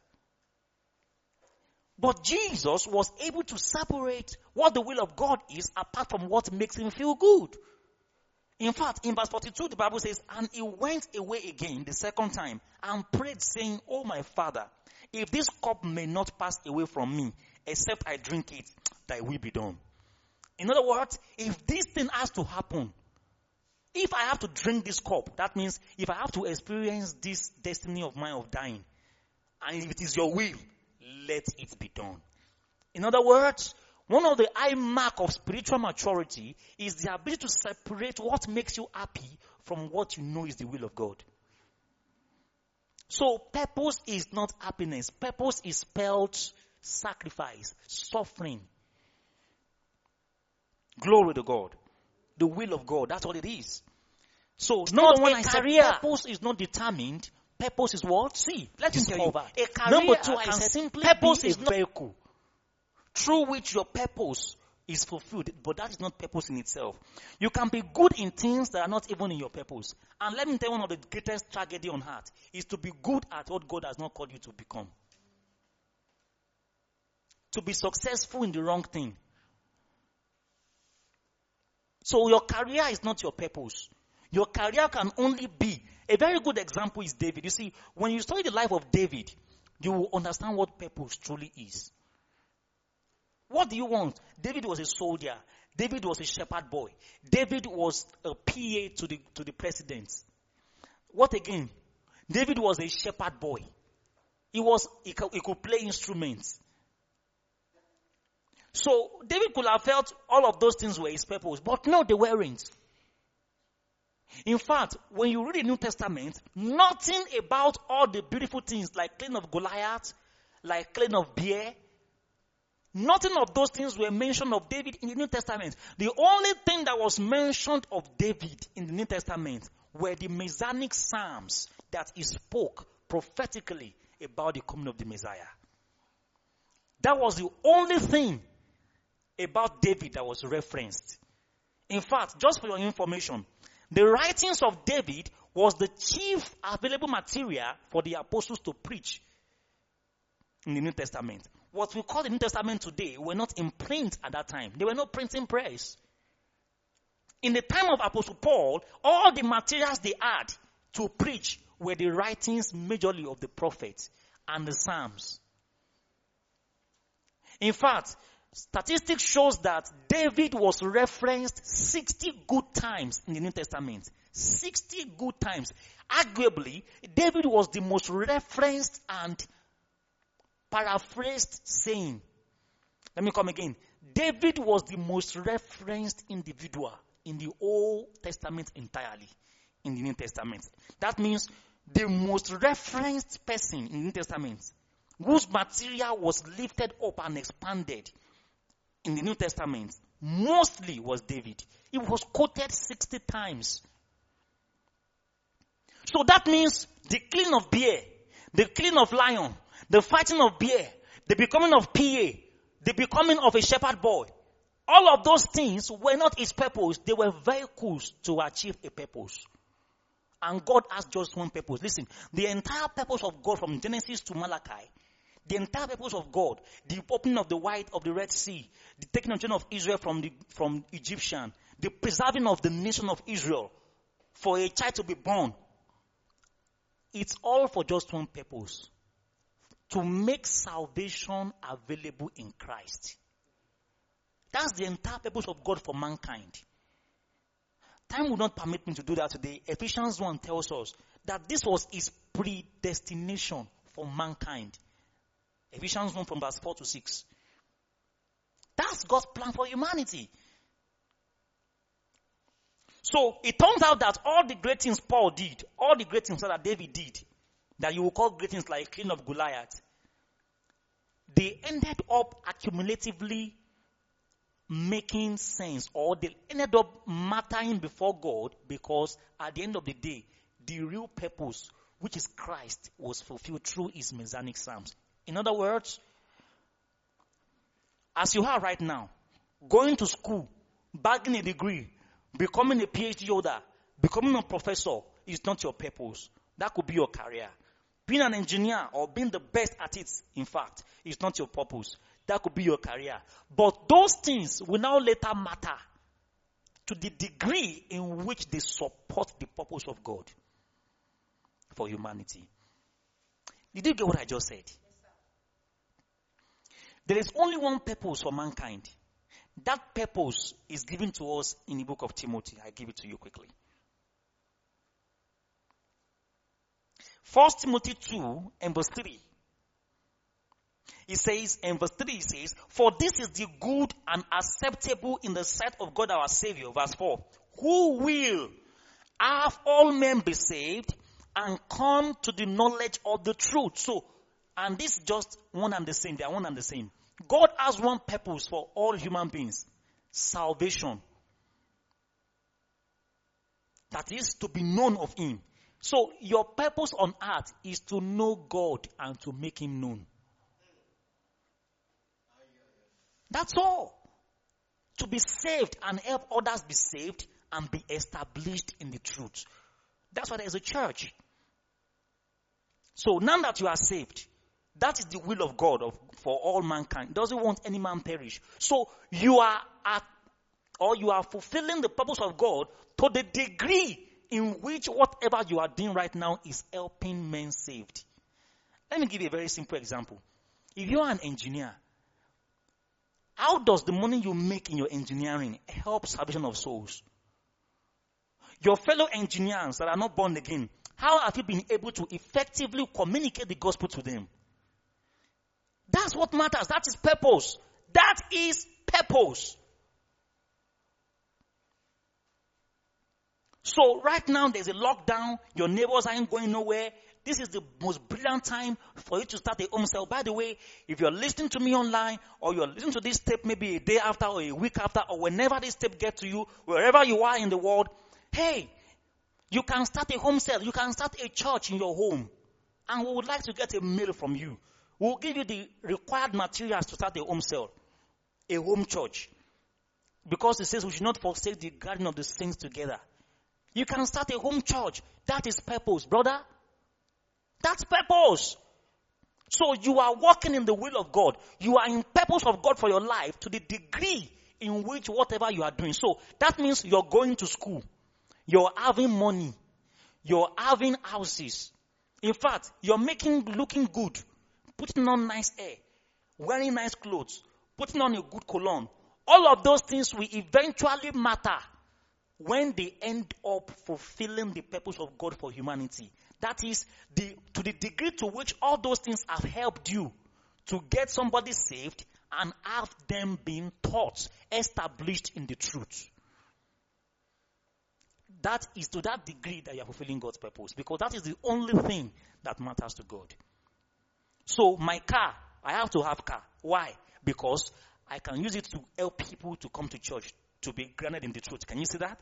But Jesus was able to separate what the will of God is apart from what makes him feel good. In fact, in verse forty-two, the Bible says, and he went away again the second time and prayed, saying, Oh, my Father, if this cup may not pass away from me, except I drink it, thy will be done. In other words, if this thing has to happen, if I have to drink this cup, that means if I have to experience this destiny of mine of dying, and if it is your will, let it be done. In other words, one of the high mark of spiritual maturity is the ability to separate what makes you happy from what you know is the will of God. So purpose is not happiness. Purpose is spelled sacrifice, suffering. Glory to God. The will of God. That's what it is. So number one, I said purpose is not determined. Purpose is what? See, let me tell you. A career, number two, I said simply purpose is a vehicle through which your purpose is fulfilled, but that is not purpose in itself. You can be good in things that are not even in your purpose. And let me tell you, one of the greatest tragedy on earth is to be good at what God has not called you to become. To be successful in the wrong thing. So your career is not your purpose. Your career can only be, a very good example is David. You see, when you study the life of David, you will understand what purpose truly is. What do you want? David was a soldier. David was a shepherd boy. David was a P A to the, to the president. What again? David was a shepherd boy. He was, he could, he could play instruments. So David could have felt all of those things were his purpose, but no, they weren't. In fact, when you read the New Testament, nothing about all the beautiful things like killing of Goliath, like killing of bear, nothing of those things were mentioned of David in the New Testament. The only thing that was mentioned of David in the New Testament were the Messianic Psalms that he spoke prophetically about the coming of the Messiah. That was the only thing about David that was referenced. In fact, just for your information, the writings of David was the chief available material for the apostles to preach in the New Testament. What we call the New Testament today were not in print at that time. They were not printing press. In the time of Apostle Paul, all the materials they had to preach were the writings majorly of the prophets and the Psalms. In fact, statistics shows that David was referenced sixty good times in the New Testament. sixty good times. Arguably, David was the most referenced and paraphrased saying. Let me come again. David was the most referenced individual in the Old Testament entirely, in the New Testament. That means the most referenced person in the New Testament, whose material was lifted up and expanded in the New Testament, mostly was David. He was quoted sixty times. So that means the killing of bear, the killing of lion, the fighting of bear, the becoming of P A, the becoming of a shepherd boy, all of those things were not his purpose. They were vehicles to achieve a purpose. And God has just one purpose. Listen, the entire purpose of God from Genesis to Malachi, the entire purpose of God, the opening of the wide of the Red Sea, the taking of the children of Israel from the from Egyptian, the preserving of the nation of Israel, for a child to be born, it's all for just one purpose: to make salvation available in Christ. That's the entire purpose of God for mankind. Time will not permit me to do that today. Ephesians one tells us that this was his predestination for mankind. Ephesians one from verse four to six. That's God's plan for humanity. So it turns out that all the great things Paul did, all the great things that David did, that you will call great things like killing of Goliath, they ended up accumulatively making sense, or they ended up mattering before God, because at the end of the day, the real purpose, which is Christ, was fulfilled through his Messianic Psalms. In other words, as you are right now, going to school, bagging a degree, becoming a P H D holder, becoming a professor is not your purpose. That could be your career. Being an engineer or being the best at it, in fact, is not your purpose. That could be your career. But those things will now later matter to the degree in which they support the purpose of God for humanity. Did you get what I just said? Yes, there is only one purpose for mankind. That purpose is given to us in the book of Timothy. I give it to you quickly. First Timothy two and verse three. It says, in verse three it says, for this is the good and acceptable in the sight of God our Savior. Verse four. Who will have all men be saved and come to the knowledge of the truth. So, and this is just one and the same. They are one and the same. God has one purpose for all human beings. Salvation. That is to be known of Him. So, your purpose on earth is to know God and to make Him known. That's all. To be saved and help others be saved and be established in the truth. That's why there is a church. So now that you are saved, that is the will of God of, for all mankind. He doesn't want any man perish. So you are at, or you are fulfilling the purpose of God to the degree in which whatever you are doing right now is helping men saved. Let me give you a very simple example. If you are an engineer, how does the money you make in your engineering help salvation of souls? Your fellow engineers that are not born again, how have you been able to effectively communicate the gospel to them? That's what matters. That is purpose. That is purpose. So right now there's a lockdown. Your neighbors aren't going nowhere. This is the most brilliant time for you to start a home cell. By the way, if you're listening to me online or you're listening to this tape maybe a day after or a week after or whenever this tape gets to you, wherever you are in the world, hey, you can start a home cell. You can start a church in your home. And we would like to get a mail from you. We'll give you the required materials to start a home cell, a home church. Because it says we should not forsake the gathering of the saints together. You can start a home church. That is purpose, brother. That's purpose. So you are walking in the will of God. You are in purpose of God for your life to the degree in which whatever you are doing. So that means you're going to school. You're having money. You're having houses. In fact, you're making, looking good. Putting on nice hair. Wearing nice clothes. Putting on a good cologne. All of those things will eventually matter when they end up fulfilling the purpose of God for humanity. That is, the to the degree to which all those things have helped you to get somebody saved and have them being taught, established in the truth. That is to that degree that you are fulfilling God's purpose. Because that is the only thing that matters to God. So my car, I have to have car. Why? Because I can use it to help people to come to church, to be grounded in the truth. Can you see that?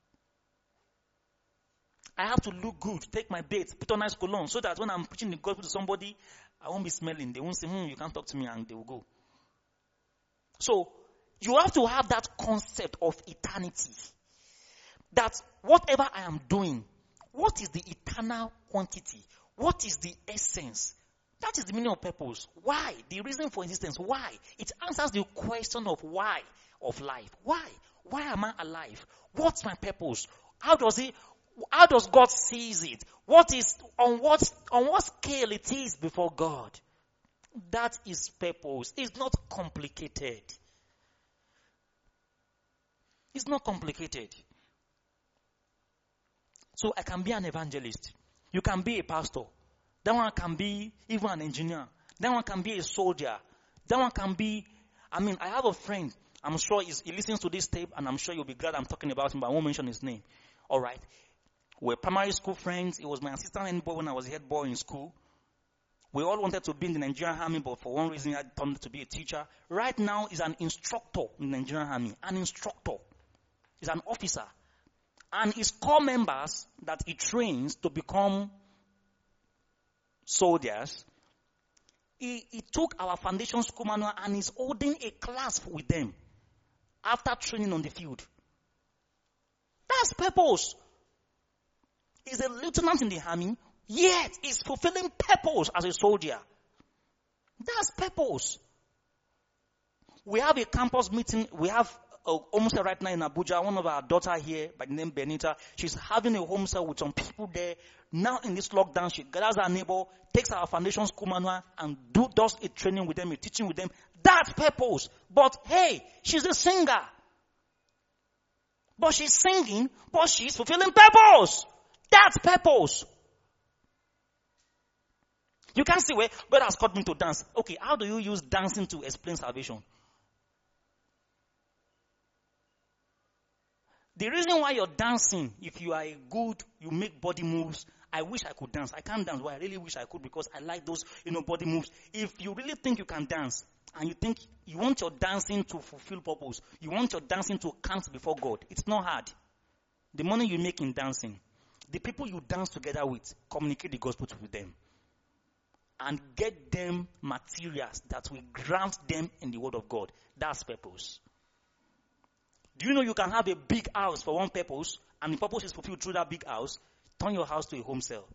I have to look good, take my bath, put on nice cologne, so that when I'm preaching the gospel to somebody, I won't be smelling. They won't say, hmm, you can't talk to me, and they will go. So, you have to have that concept of eternity. That whatever I am doing, what is the eternal quantity? What is the essence? That is the meaning of purpose. Why? The reason for existence. Why? It answers the question of why of life. Why? Why am I alive? What's my purpose? How does it, how does God sees it? What is, on what, on what scale it is before God? That is purpose. It's not complicated. It's not complicated. So I can be an evangelist. You can be a pastor. That one can be even an engineer. That one can be a soldier. That one can be, I mean, I have a friend. I'm sure he listens to this tape, and I'm sure you'll be glad I'm talking about him, but I won't mention his name. All right. We're primary school friends. He was my assistant head boy when I was head boy in school. We all wanted to be in the Nigerian army, but for one reason I turned to be a teacher. Right now, he's an instructor in the Nigerian army. An instructor. He's an officer. And his core members that he trains to become soldiers, he, he took our foundation school manual and is holding a class with them after training on the field. That's purpose. He's a lieutenant in the army, yet he's fulfilling purpose as a soldier. That's purpose. We have a campus meeting. We have a home cell right now in Abuja. One of our daughter here, by the name Benita, she's having a home cell with some people there. Now in this lockdown, she gathers her neighbor, takes our foundation school manual, and do does a training with them, a teaching with them. That's purpose. But hey, she's a singer. But she's singing, but she's fulfilling purpose. That's purpose. You can't say, well, God has called me to dance. Okay, how do you use dancing to explain salvation? The reason why you're dancing, if you are a good, you make body moves. I wish I could dance. I can't dance, but I really wish I could because I like those, you know, body moves. If you really think you can dance, and you think you want your dancing to fulfill purpose, you want your dancing to count before God, it's not hard. The money you make in dancing, the people you dance together with, communicate the gospel to them. And get them materials that will ground them in the word of God. That's purpose. Do you know you can have a big house for one purpose, and the purpose is fulfilled through that big house? Turn your house to a home cell.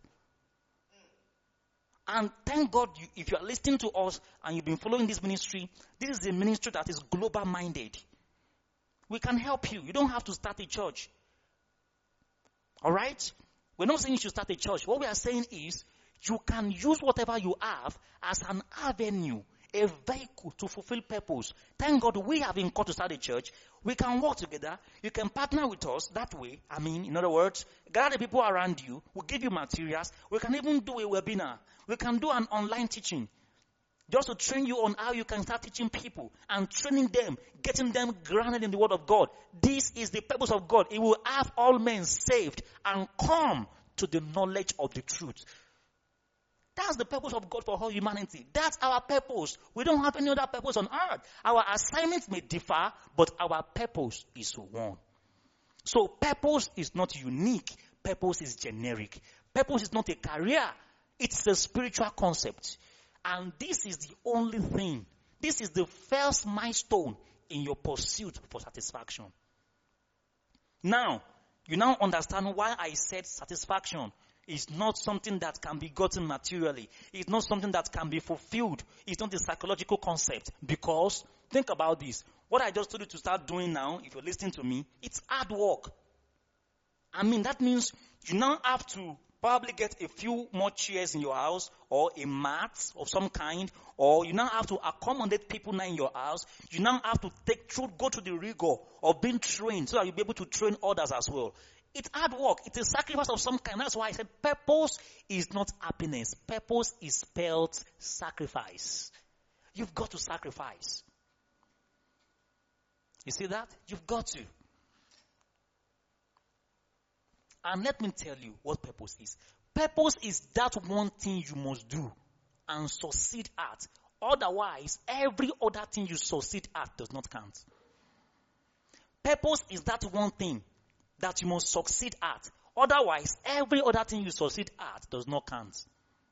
And thank God, you, if you are listening to us and you've been following this ministry, this is a ministry that is global minded. We can help you. You don't have to start a church. Alright? We're not saying you should start a church. What we are saying is, you can use whatever you have as an avenue, a vehicle to fulfill purpose. Thank God we have been called to start a church. We can work together. You can partner with us that way. I mean, in other words, gather the people around you. We'll give you materials. We can even do a webinar. We can do an online teaching. Just to train you on how you can start teaching people and training them, getting them grounded in the word of God. This is the purpose of God. It will have all men saved and come to the knowledge of the truth. That's the purpose of God for all humanity. That's our purpose. We don't have any other purpose on earth. Our assignments may differ, but our purpose is one. So purpose is not unique. Purpose is generic. Purpose is not a career. It's a spiritual concept. And this is the only thing. This is the first milestone in your pursuit for satisfaction. Now, you now understand why I said satisfaction is not something that can be gotten materially. It's not something that can be fulfilled. It's not a psychological concept. Because, think about this. What I just told you to start doing now, if you're listening to me, it's hard work. I mean, that means you now have to probably get a few more chairs in your house, or a mat of some kind, or you now have to accommodate people now in your house. You now have to take through, go through the rigor of being trained so that you'll be able to train others as well. It's hard work. It's a sacrifice of some kind. That's why I said purpose is not happiness. Purpose is spelled sacrifice. You've got to sacrifice. You see that? You've got to. And let me tell you what purpose is. Purpose is that one thing you must do and succeed at. Otherwise, every other thing you succeed at does not count. Purpose is that one thing that you must succeed at. Otherwise, every other thing you succeed at does not count.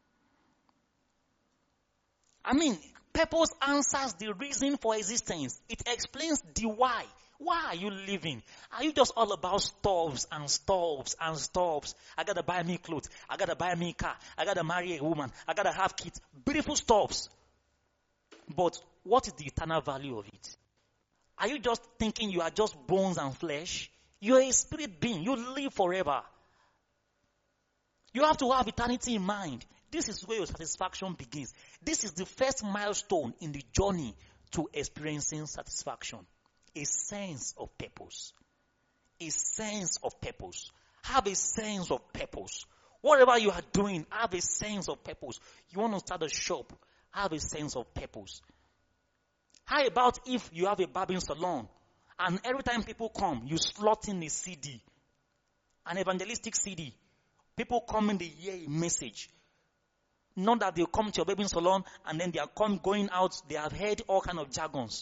I mean, purpose answers the reason for existence. It explains the why. Why are you living? Are you just all about stuffs and stuffs and stuffs? I gotta buy me clothes. I gotta buy me car. I gotta marry a woman. I gotta have kids. Beautiful stuffs. But what is the eternal value of it? Are you just thinking you are just bones and flesh? You're a spirit being. You live forever. You have to have eternity in mind. This is where your satisfaction begins. This is the first milestone in the journey to experiencing satisfaction. A sense of purpose. A sense of purpose. Have a sense of purpose. Whatever you are doing, have a sense of purpose. You want to start a shop, have a sense of purpose. How about if you have a barbering salon, and every time people come, you slot in a C D, an evangelistic C D. People come in, they hear a message. Not that they come to your barbering salon and then they are come going out, they have heard all kind of jargons.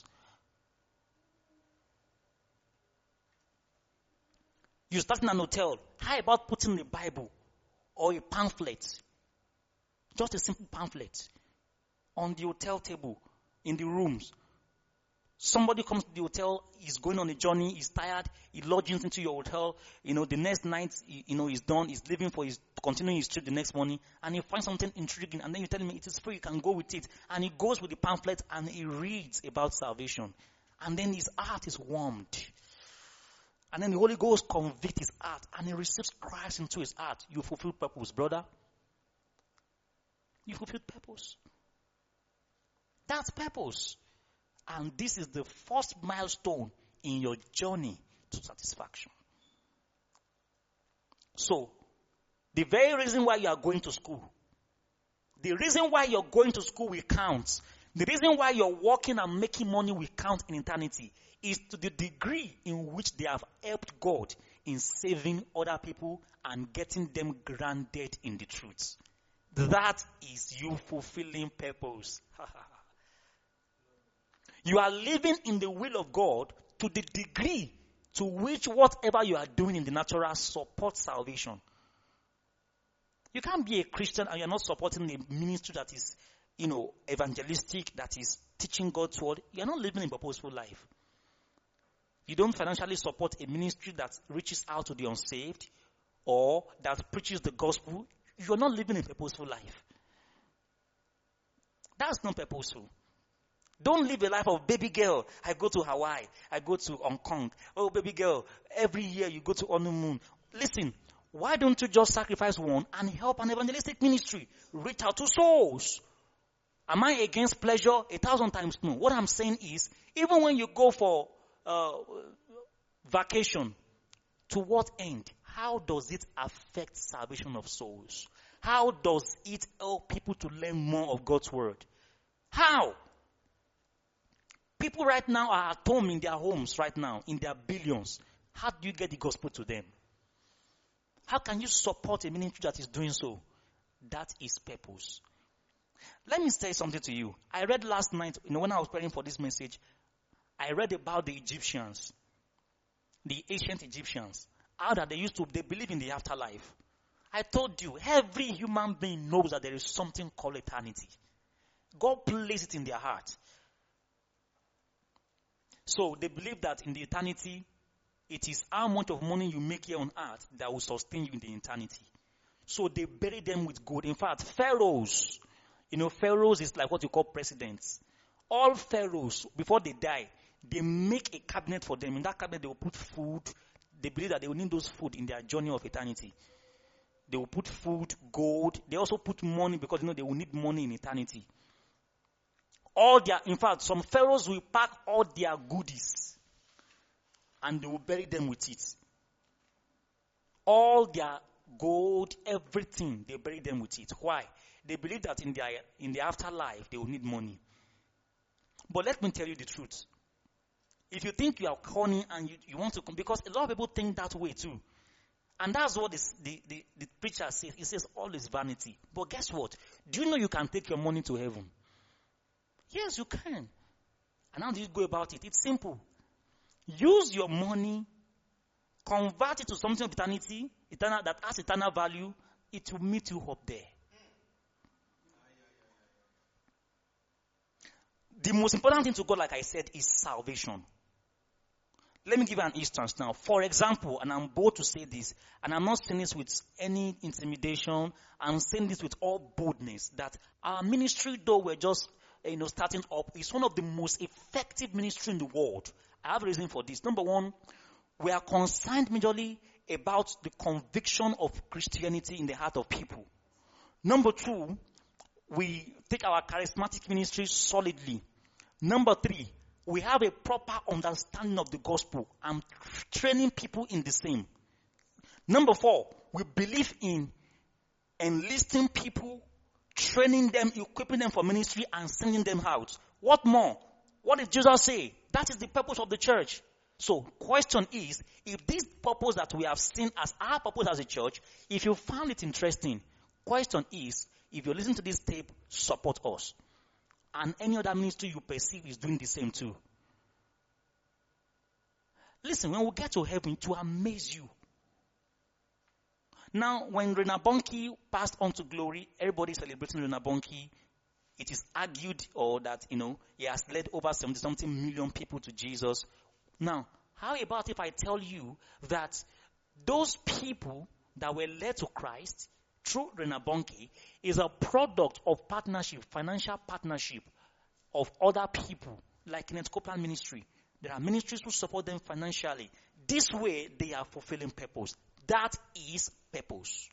You start in an hotel. How about putting a Bible or a pamphlet, just a simple pamphlet, on the hotel table in the rooms? Somebody comes to the hotel, he's going on a journey, he's tired, he lodges into your hotel, you know, the next night, you know, he's done, he's leaving for his, continuing his trip the next morning, and he finds something intriguing, and then you tell him it is free, you can go with it. And he goes with the pamphlet and he reads about salvation. And then his heart is warmed. And then the Holy Ghost convicts his heart and he receives Christ into his heart. You fulfill purpose, brother. You fulfill purpose. That's purpose. And this is the first milestone in your journey to satisfaction. So, the very reason why you are going to school, The reason why you're going to school will count. The reason why you're working and making money will count in eternity is to the degree in which they have helped God in saving other people and getting them grounded in the truth. That is you fulfilling purpose. You are living in the will of God to the degree to which whatever you are doing in the natural supports salvation. You can't be a Christian and you're not supporting a ministry that is, you know, evangelistic, that is teaching God's word. You're not living a purposeful life. You don't financially support a ministry that reaches out to the unsaved or that preaches the gospel. You're not living a purposeful life. That's not purposeful. Don't live a life of baby girl. I go to Hawaii. I go to Hong Kong. Oh, baby girl, every year you go to honeymoon. Listen, why don't you just sacrifice one and help an evangelistic ministry? Reach out to souls. Am I against pleasure? A thousand times no. What I'm saying is, even when you go for uh, vacation, to what end? How does it affect salvation of souls? How does it help people to learn more of God's word? How? People right now are at home in their homes right now, in their billions. How do you get the gospel to them? How can you support a ministry that is doing so? That is purpose. Let me say something to you. I read last night, you know, when I was preparing for this message, I read about the Egyptians, the ancient Egyptians, how that they used to, they believe in the afterlife. I told you, every human being knows that there is something called eternity. God placed it in their heart. So they believe that in the eternity, it is how much of money you make here on earth that will sustain you in the eternity. So they bury them with gold. In fact, pharaohs, you know, pharaohs is like what you call presidents. All pharaohs, before they die, they make a cabinet for them. In that cabinet, they will put food. They believe that they will need those food in their journey of eternity. They will put food, gold. They also put money because, you know, they will need money in eternity. All their, in fact, some pharaohs will pack all their goodies and they will bury them with it. All their gold, everything, they bury them with it. Why? They believe that in their in the afterlife they will need money. But let me tell you the truth. If you think you are corny and you, you want to come, because a lot of people think that way too. And that's what this, the, the, the preacher says. He says all is vanity. But guess what? Do you know you can take your money to heaven? Yes, you can. And how do you go about it? It's simple. Use your money, convert it to something of eternity, eternal, that has eternal value. It will meet you up there. The most important thing to God, like I said, is salvation. Let me give you an instance now. For example, and I'm bold to say this, and I'm not saying this with any intimidation, I'm saying this with all boldness, that our ministry, though we're just you know, starting up, is one of the most effective ministry in the world. I have a reason for this. Number one, we are concerned majorly about the conviction of Christianity in the heart of people. Number two, we take our charismatic ministry solidly. Number three, we have a proper understanding of the gospel and training people in the same. Number four, we believe in enlisting people, training them, equipping them for ministry, and sending them out. What more? What did Jesus say? That is the purpose of the church. So, question is, if this purpose that we have seen as our purpose as a church, if you found it interesting, question is, if you listen to this tape, support us. And any other ministry you perceive is doing the same too. Listen, when we get to heaven, it will amaze you. Now, when Reinhard Bonnke passed on to glory, everybody is celebrating Reinhard Bonnke. It is argued or that, you know, he has led over seventy something million people to Jesus. Now, how about if I tell you that those people that were led to Christ through Reinhard Bonnke is a product of partnership, financial partnership of other people, like in Episcopal ministry. There are ministries who support them financially. This way, they are fulfilling purpose. That is purpose.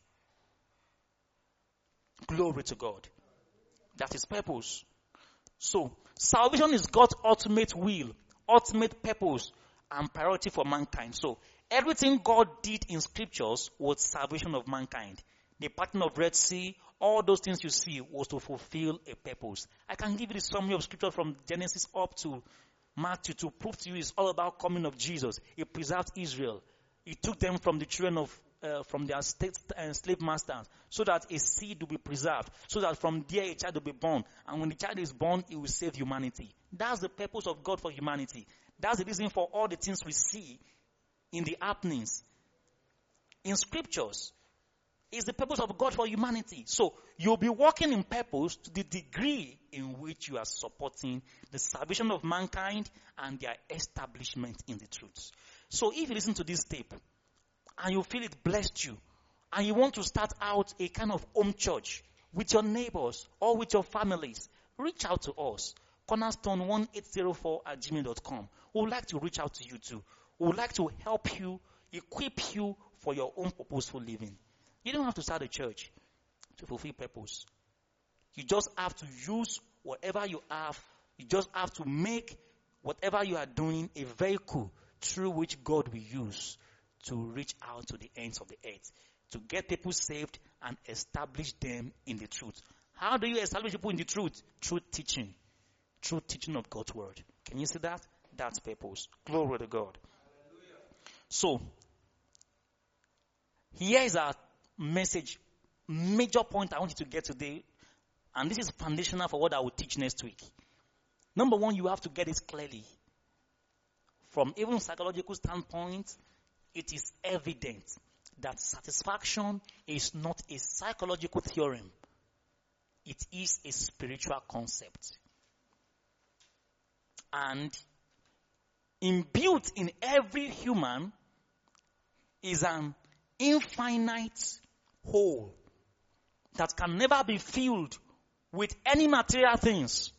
Glory to God. That is purpose. So, salvation is God's ultimate will, ultimate purpose, and priority for mankind. So, everything God did in scriptures was salvation of mankind. The parting of Red Sea, all those things you see was to fulfill a purpose. I can give you the summary of scripture from Genesis up to Matthew to prove to you it's all about coming of Jesus. He preserved Israel. He took them from the children of, uh, from their state and slave masters, so that a seed will be preserved, so that from there a child will be born. And when the child is born, he will save humanity. That's the purpose of God for humanity. That's the reason for all the things we see in the happenings in scriptures. Is the purpose of God for humanity. So you'll be walking in purpose to the degree in which you are supporting the salvation of mankind and their establishment in the truth. So if you listen to this tape and you feel it blessed you, and you want to start out a kind of home church with your neighbors or with your families, reach out to us. Cornerstone one eight zero four at gmail dot com. We would like to reach out to you too. We would like to help you, equip you for your own purposeful living. You don't have to start a church to fulfill purpose. You just have to use whatever you have. You just have to make whatever you are doing a vehicle through which God will use to reach out to the ends of the earth, to get people saved and establish them in the truth. How do you establish people in the truth? Through teaching. Through teaching of God's word. Can you see that? That's purpose. Glory to God. So, here is our message, major point I want you to get today, and this is foundational for what I will teach next week. Number one, you have to get it clearly. From even psychological standpoint, it is evident that satisfaction is not a psychological theorem. It is a spiritual concept. And inbuilt in every human is an infinite hole that can never be filled with any material things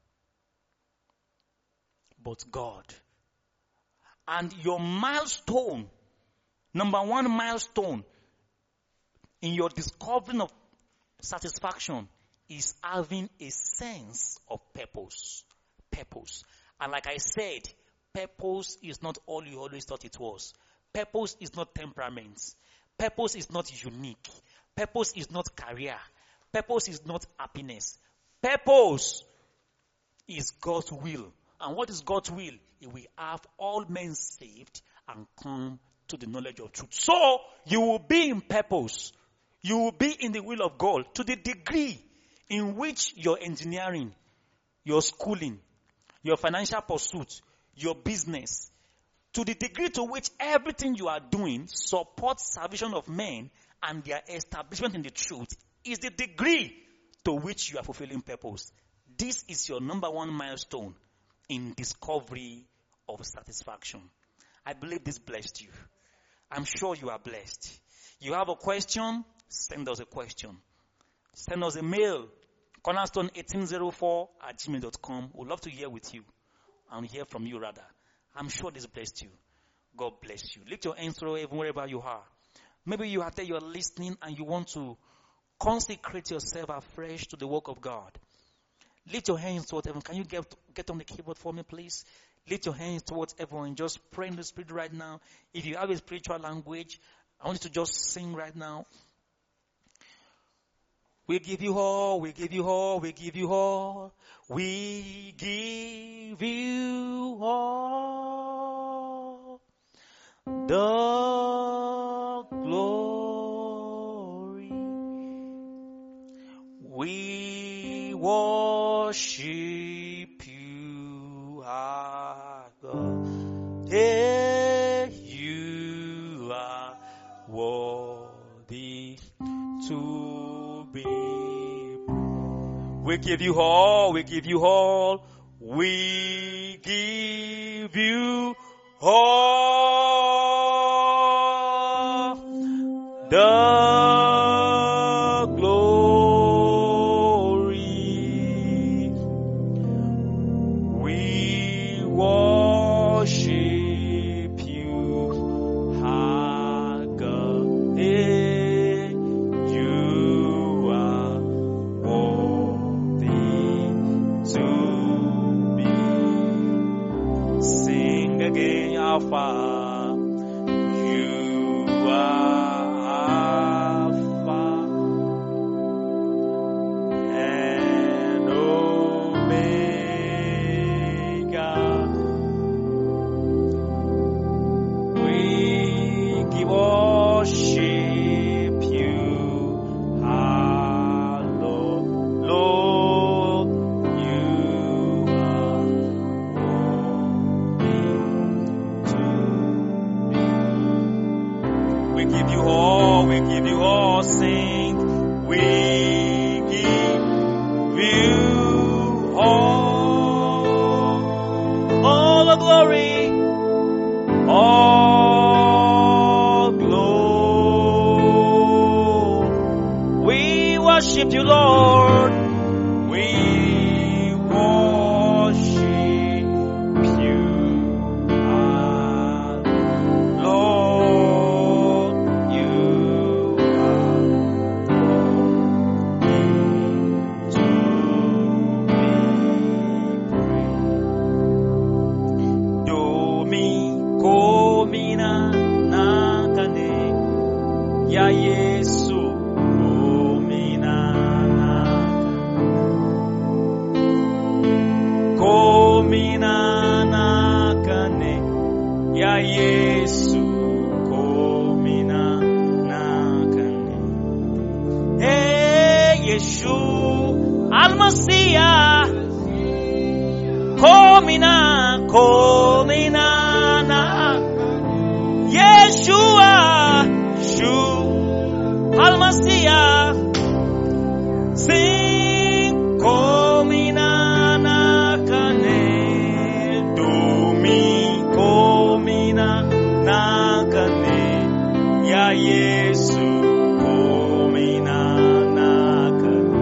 but God. And your milestone, number one milestone in your discovering of satisfaction is having a sense of purpose. Purpose. And like I said, purpose is not all you always thought it was. Purpose is not temperament. Purpose is not unique. Purpose is not career. Purpose is not happiness. Purpose is God's will. And what is God's will? He will have all men saved and come to the knowledge of truth. So, you will be in purpose. You will be in the will of God to the degree in which your engineering, your schooling, your financial pursuit, your business, to the degree to which everything you are doing supports salvation of men and their establishment in the truth, is the degree to which you are fulfilling purpose. This is your number one milestone in discovery of satisfaction. I believe this blessed you. I'm sure you are blessed. You have a question? Send us a question. Send us a mail. Cornerstone eighteen oh four at gmail dot com. We'd love to hear with you and hear from you rather. I'm sure this blessed you. God bless you. Lift your hands to heaven wherever you are. Maybe you are there, you are listening, and you want to consecrate yourself afresh to the work of God. Lift your hands towards heaven. Can you get, get on the keyboard for me, please? Lift your hands towards heaven and just pray in the Spirit right now. If you have a spiritual language, I want you to just sing right now. We give you all, we give you all, we give you all. We give you all the glory. We worship you, our God. Hey, you are worthy to be. We give you all, we give you all, we give you all the glory. We worship you, our God. Hey, you are worthy to be. Sing again, our Father. worship you, Lord. We worship you, our Lord. You are worthy to be praised. Domi komina nakane ya Yesu. Ya Yesu komina nakane. Hey Yeshu Al-Masiyah komina komina na Yeshua Shu Al-Masiyah sing komina nakane domi nakane ya Yesu komina nakane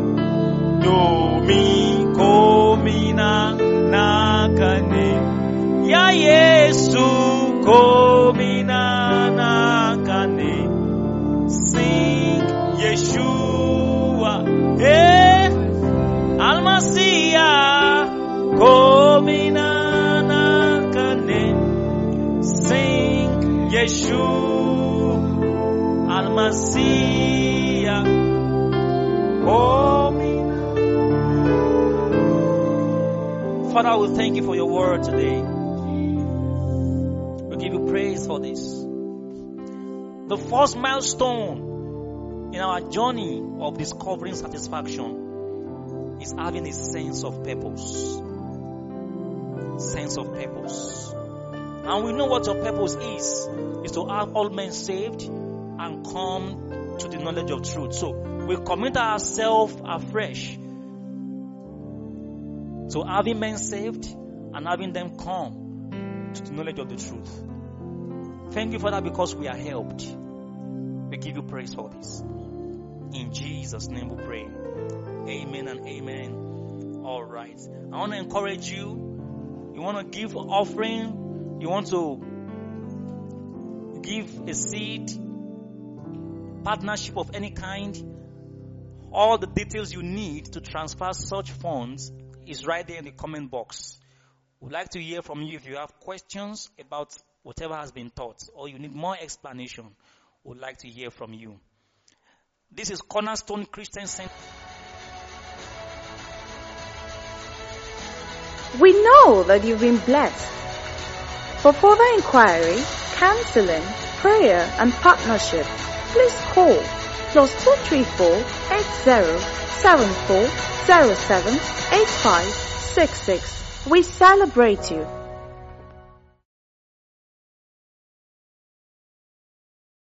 domi komina nakane ya Yesu komina nakane sing Yeshua eh Al-Masiyah komina Yeshua Al-Masiyah. Father, we thank you for your word today. We give you praise for this. The first milestone in our journey of discovering satisfaction is having a sense of purpose. Sense of purpose. And we know what your purpose is. Is to have all men saved and come to the knowledge of truth. So we commit ourselves afresh to having men saved and having them come to the knowledge of the truth. Thank you, Father, because we are helped. We give you praise for this. In Jesus' name we pray. Amen and amen. All right. I want to encourage you. You want to give offering. You want to give a seed, partnership of any kind, all the details you need to transfer such funds is right there in the comment box. We'd like to hear from you if you have questions about whatever has been taught or you need more explanation. We'd like to hear from you. This is Cornerstone Christian Center.
We know that you've been blessed. For further inquiry, counseling, prayer, and partnership, please call plus two three four eight zero seven four zero seven eight five six six. We celebrate you.